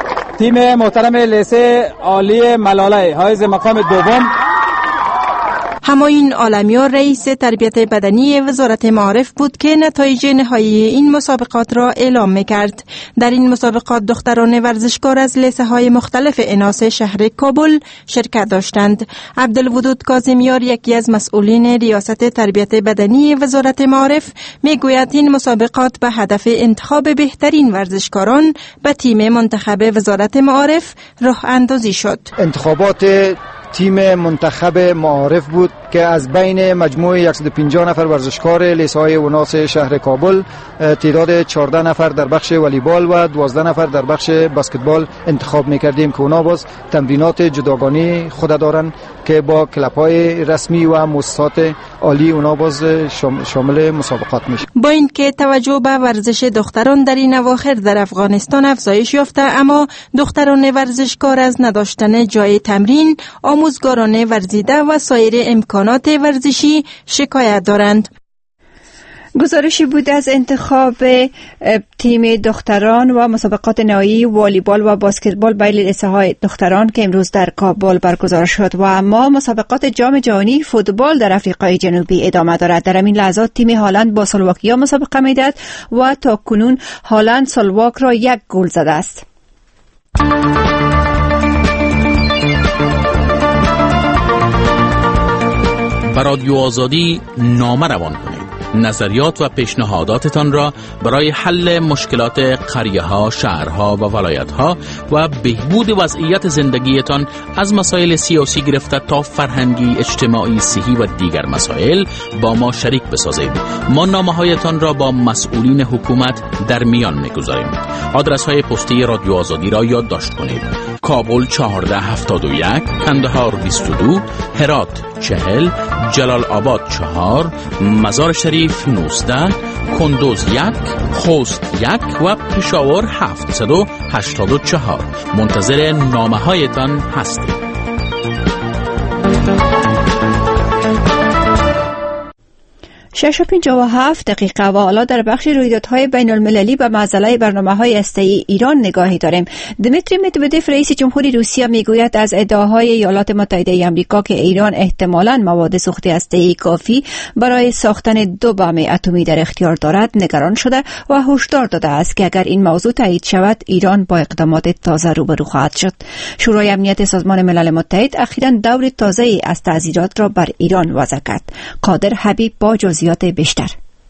تیم محترم لیسه عالی ملاله حائز مقام دوم. همایون عالمیان رئیس تربیت بدنی وزارت معارف بود که نتایج نهایی این مسابقات را اعلام می‌کرد. در این مسابقات دختران ورزشکار از لیسه های مختلف اناث شهر کابل شرکت داشتند. عبدالودود کاظمیار یکی از مسئولین ریاست تربیت بدنی وزارت معارف میگوید این مسابقات به هدف انتخاب بهترین ورزشکاران به تیم منتخب وزارت معارف راه اندازی شد. انتخابات تیم منتخب معارف بود که از بین مجموع صد و پنجاه نفر ورزشکار لیسه‌های وناس شهر کابل تعداد چهارده نفر در بخش والیبال و دوازده نفر در بخش بسکتبال انتخاب می‌کردیم که اونا باز تمرینات جداگانه خود دارن که با کلب‌های رسمی و مؤسسات عالی اونا باز شامل مسابقات میشه. با اینکه توجه به ورزش دختران در این اواخر در افغانستان افزایش یافته، اما دختران ورزشکار از نداشتن جای تمرین، آموزگاران ورزیده و سایر امکانات ورزشی شکایت دارند. گزارشی بود از انتخاب تیم دختران و مسابقات نهایی والیبال و بسکتبال بین لیسه‌های دختران که امروز در کابل برگزار شد. و اما مسابقات جام جهانی فوتبال در آفریقای جنوبی ادامه دارد. در این لحظات تیم هالند با سلواکیا مسابقه می‌دهد و تا کنون هالند سلواک را یک گل زده است. بر رادیو آزادی نامه روان کنید. نظریات و پیشنهاداتتان را برای حل مشکلات قریه‌ها، شهرها و ولایت‌ها و بهبود وضعیت زندگیتان از مسائل سیاسی گرفته تا فرهنگی، اجتماعی، صحی و دیگر مسائل با ما شریک بسازید. ما نامه‌هایتان را با مسئولین حکومت در میان می‌گذاریم. آدرس‌های پستی رادیو آزادی را یادداشت کنید: کابل چهارده هفتاد و یک، کندهار بیست و دو، هرات چهل، جلال آباد چهار، مزار شریف نوزده، کندوز یک، خوست یک و پشاور هفتصد و هشتاد و چهار. منتظر نامه هایتان هستیم. شش و پنجاه و هفت دقیقه و حالا در بخش رویدادهای بین المللی به معضله برنامه‌های هسته‌ای ایران نگاهی داریم. دمیتری مدودف رئیس جمهوری روسیه میگوید از ادعاهای ایالات متحده آمریکا که ایران احتمالاً مواد سوخت هسته‌ای کافی برای ساختن دو بمب اتمی در اختیار دارد نگران شده و هشدار داده است که اگر این موضوع تایید شود ایران با اقدامات تازه روبرو خواهد شد. شورای امنیت سازمان ملل متحد اخیراً دور تازه‌ای از تعزیرات را بر ایران وضع کرد. قادر حبیب با جزئیات بیشتر.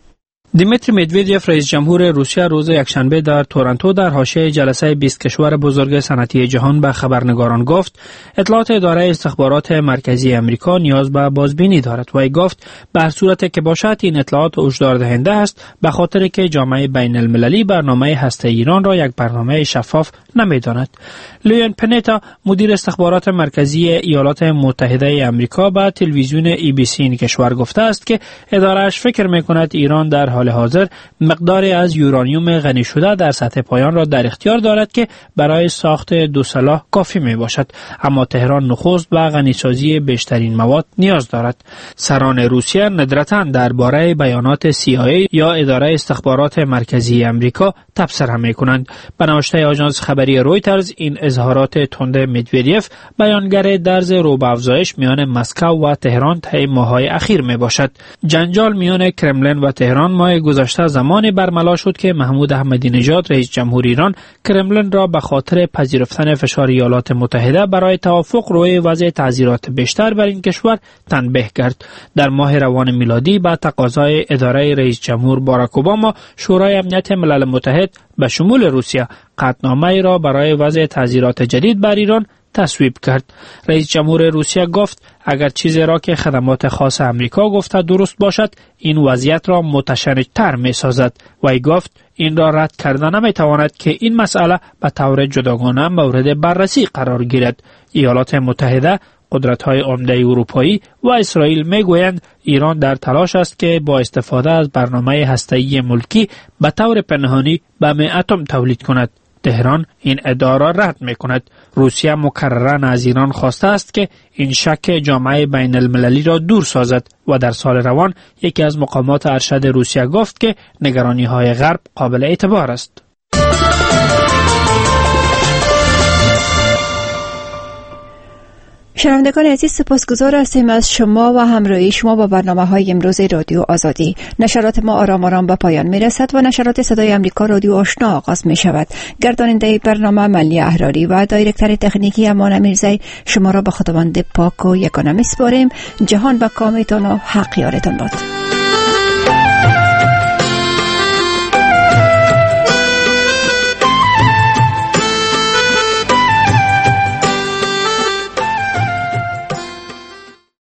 دیمیتری مدودیف رئیس جمهور روسیه روز یکشنبه در تورنتو در حاشیه جلسه بیست کشور بزرگ صنعتی جهان به خبرنگاران گفت اطلاعات اداره استخبارات مرکزی امریکا نیاز به بازبینی دارد و ای گفت به هر صورت که باشد این اطلاعات هشدار دهنده است به خاطر که جامعه بین المللی برنامه هسته ایران را یک برنامه شفاف نمی‌داند. لیون پنتا مدیر استخبارات مرکزی ایالات متحده آمریکا به تلویزیون ای بی سی این کشور گفته است که اداره‌اش فکر می‌کند ایران در حال حاضر مقداری از یورانیوم غنی شده در سطح پایان را در اختیار دارد که برای ساخت دو سلاح کافی می باشد، اما تهران نخست به غنیسازی بیشترین مواد نیاز دارد. سران روسیه ندرتاً درباره بیانات سی آی ای یا اداره استخبارات مرکزی آمریکا تبصره می کنند. به نوشته آژانس خبری رویترز این اظهارات تند مدودیف بیانگر درز رو به افزایش میان مسکو و تهران طی ماه‌های اخیر می باشد. جنجال میان کرملین و تهران ماه گذشته زمانی برملا شد که محمود احمدی نژاد رئیس جمهور ایران کرملین را به خاطر پذیرفتن فشار ایالات متحده برای توافق روی وضع تعزیرات بیشتر بر این کشور تنبیه کرد. در ماه روان میلادی با تقاضای اداره رئیس جمهور باراک اوباما شورای امنیت ملل متحد به شمول روسیه قطعنامه‌ای را برای وضع تعزیرات جدید بر ایران تصویب کرد. رئیس جمهور روسیه گفت اگر چیزی را که خدمات خاص امریکا گفته درست باشد این وضعیت را متشنج‌تر می سازد و ای گفت این را رد کردن نمی تواند که این مسئله به طور جداگانه مورد بررسی قرار گیرد. ایالات متحده، قدرت‌های عمده اروپایی و اسرائیل میگویند ایران در تلاش است که با استفاده از برنامه هسته‌ای ملکی به طور پنهانی بم اتم تولید کند. تهران این ادعا را رد می کند. روسیه مکرراً از ایران خواسته است که این شک جامعه بین المللی را دور سازد و در سال روان یکی از مقامات ارشد روسیه گفت که نگرانی های غرب قابل اعتبار است. شنوندگان عزیز، سپاسگزار هستیم از شما و همراهی شما با برنامه های امروز رادیو آزادی. نشرات ما آرام آرام به پایان می رسد و نشرات صدای امریکا رادیو آشنا آغاز می شود. گرداننده برنامه ملی احراری و دایرکتر تکنیکی امان میرزایی شما را به خداوند پاک و یگانه می سپاریم. جهان به کامتان و حق یارتان باد.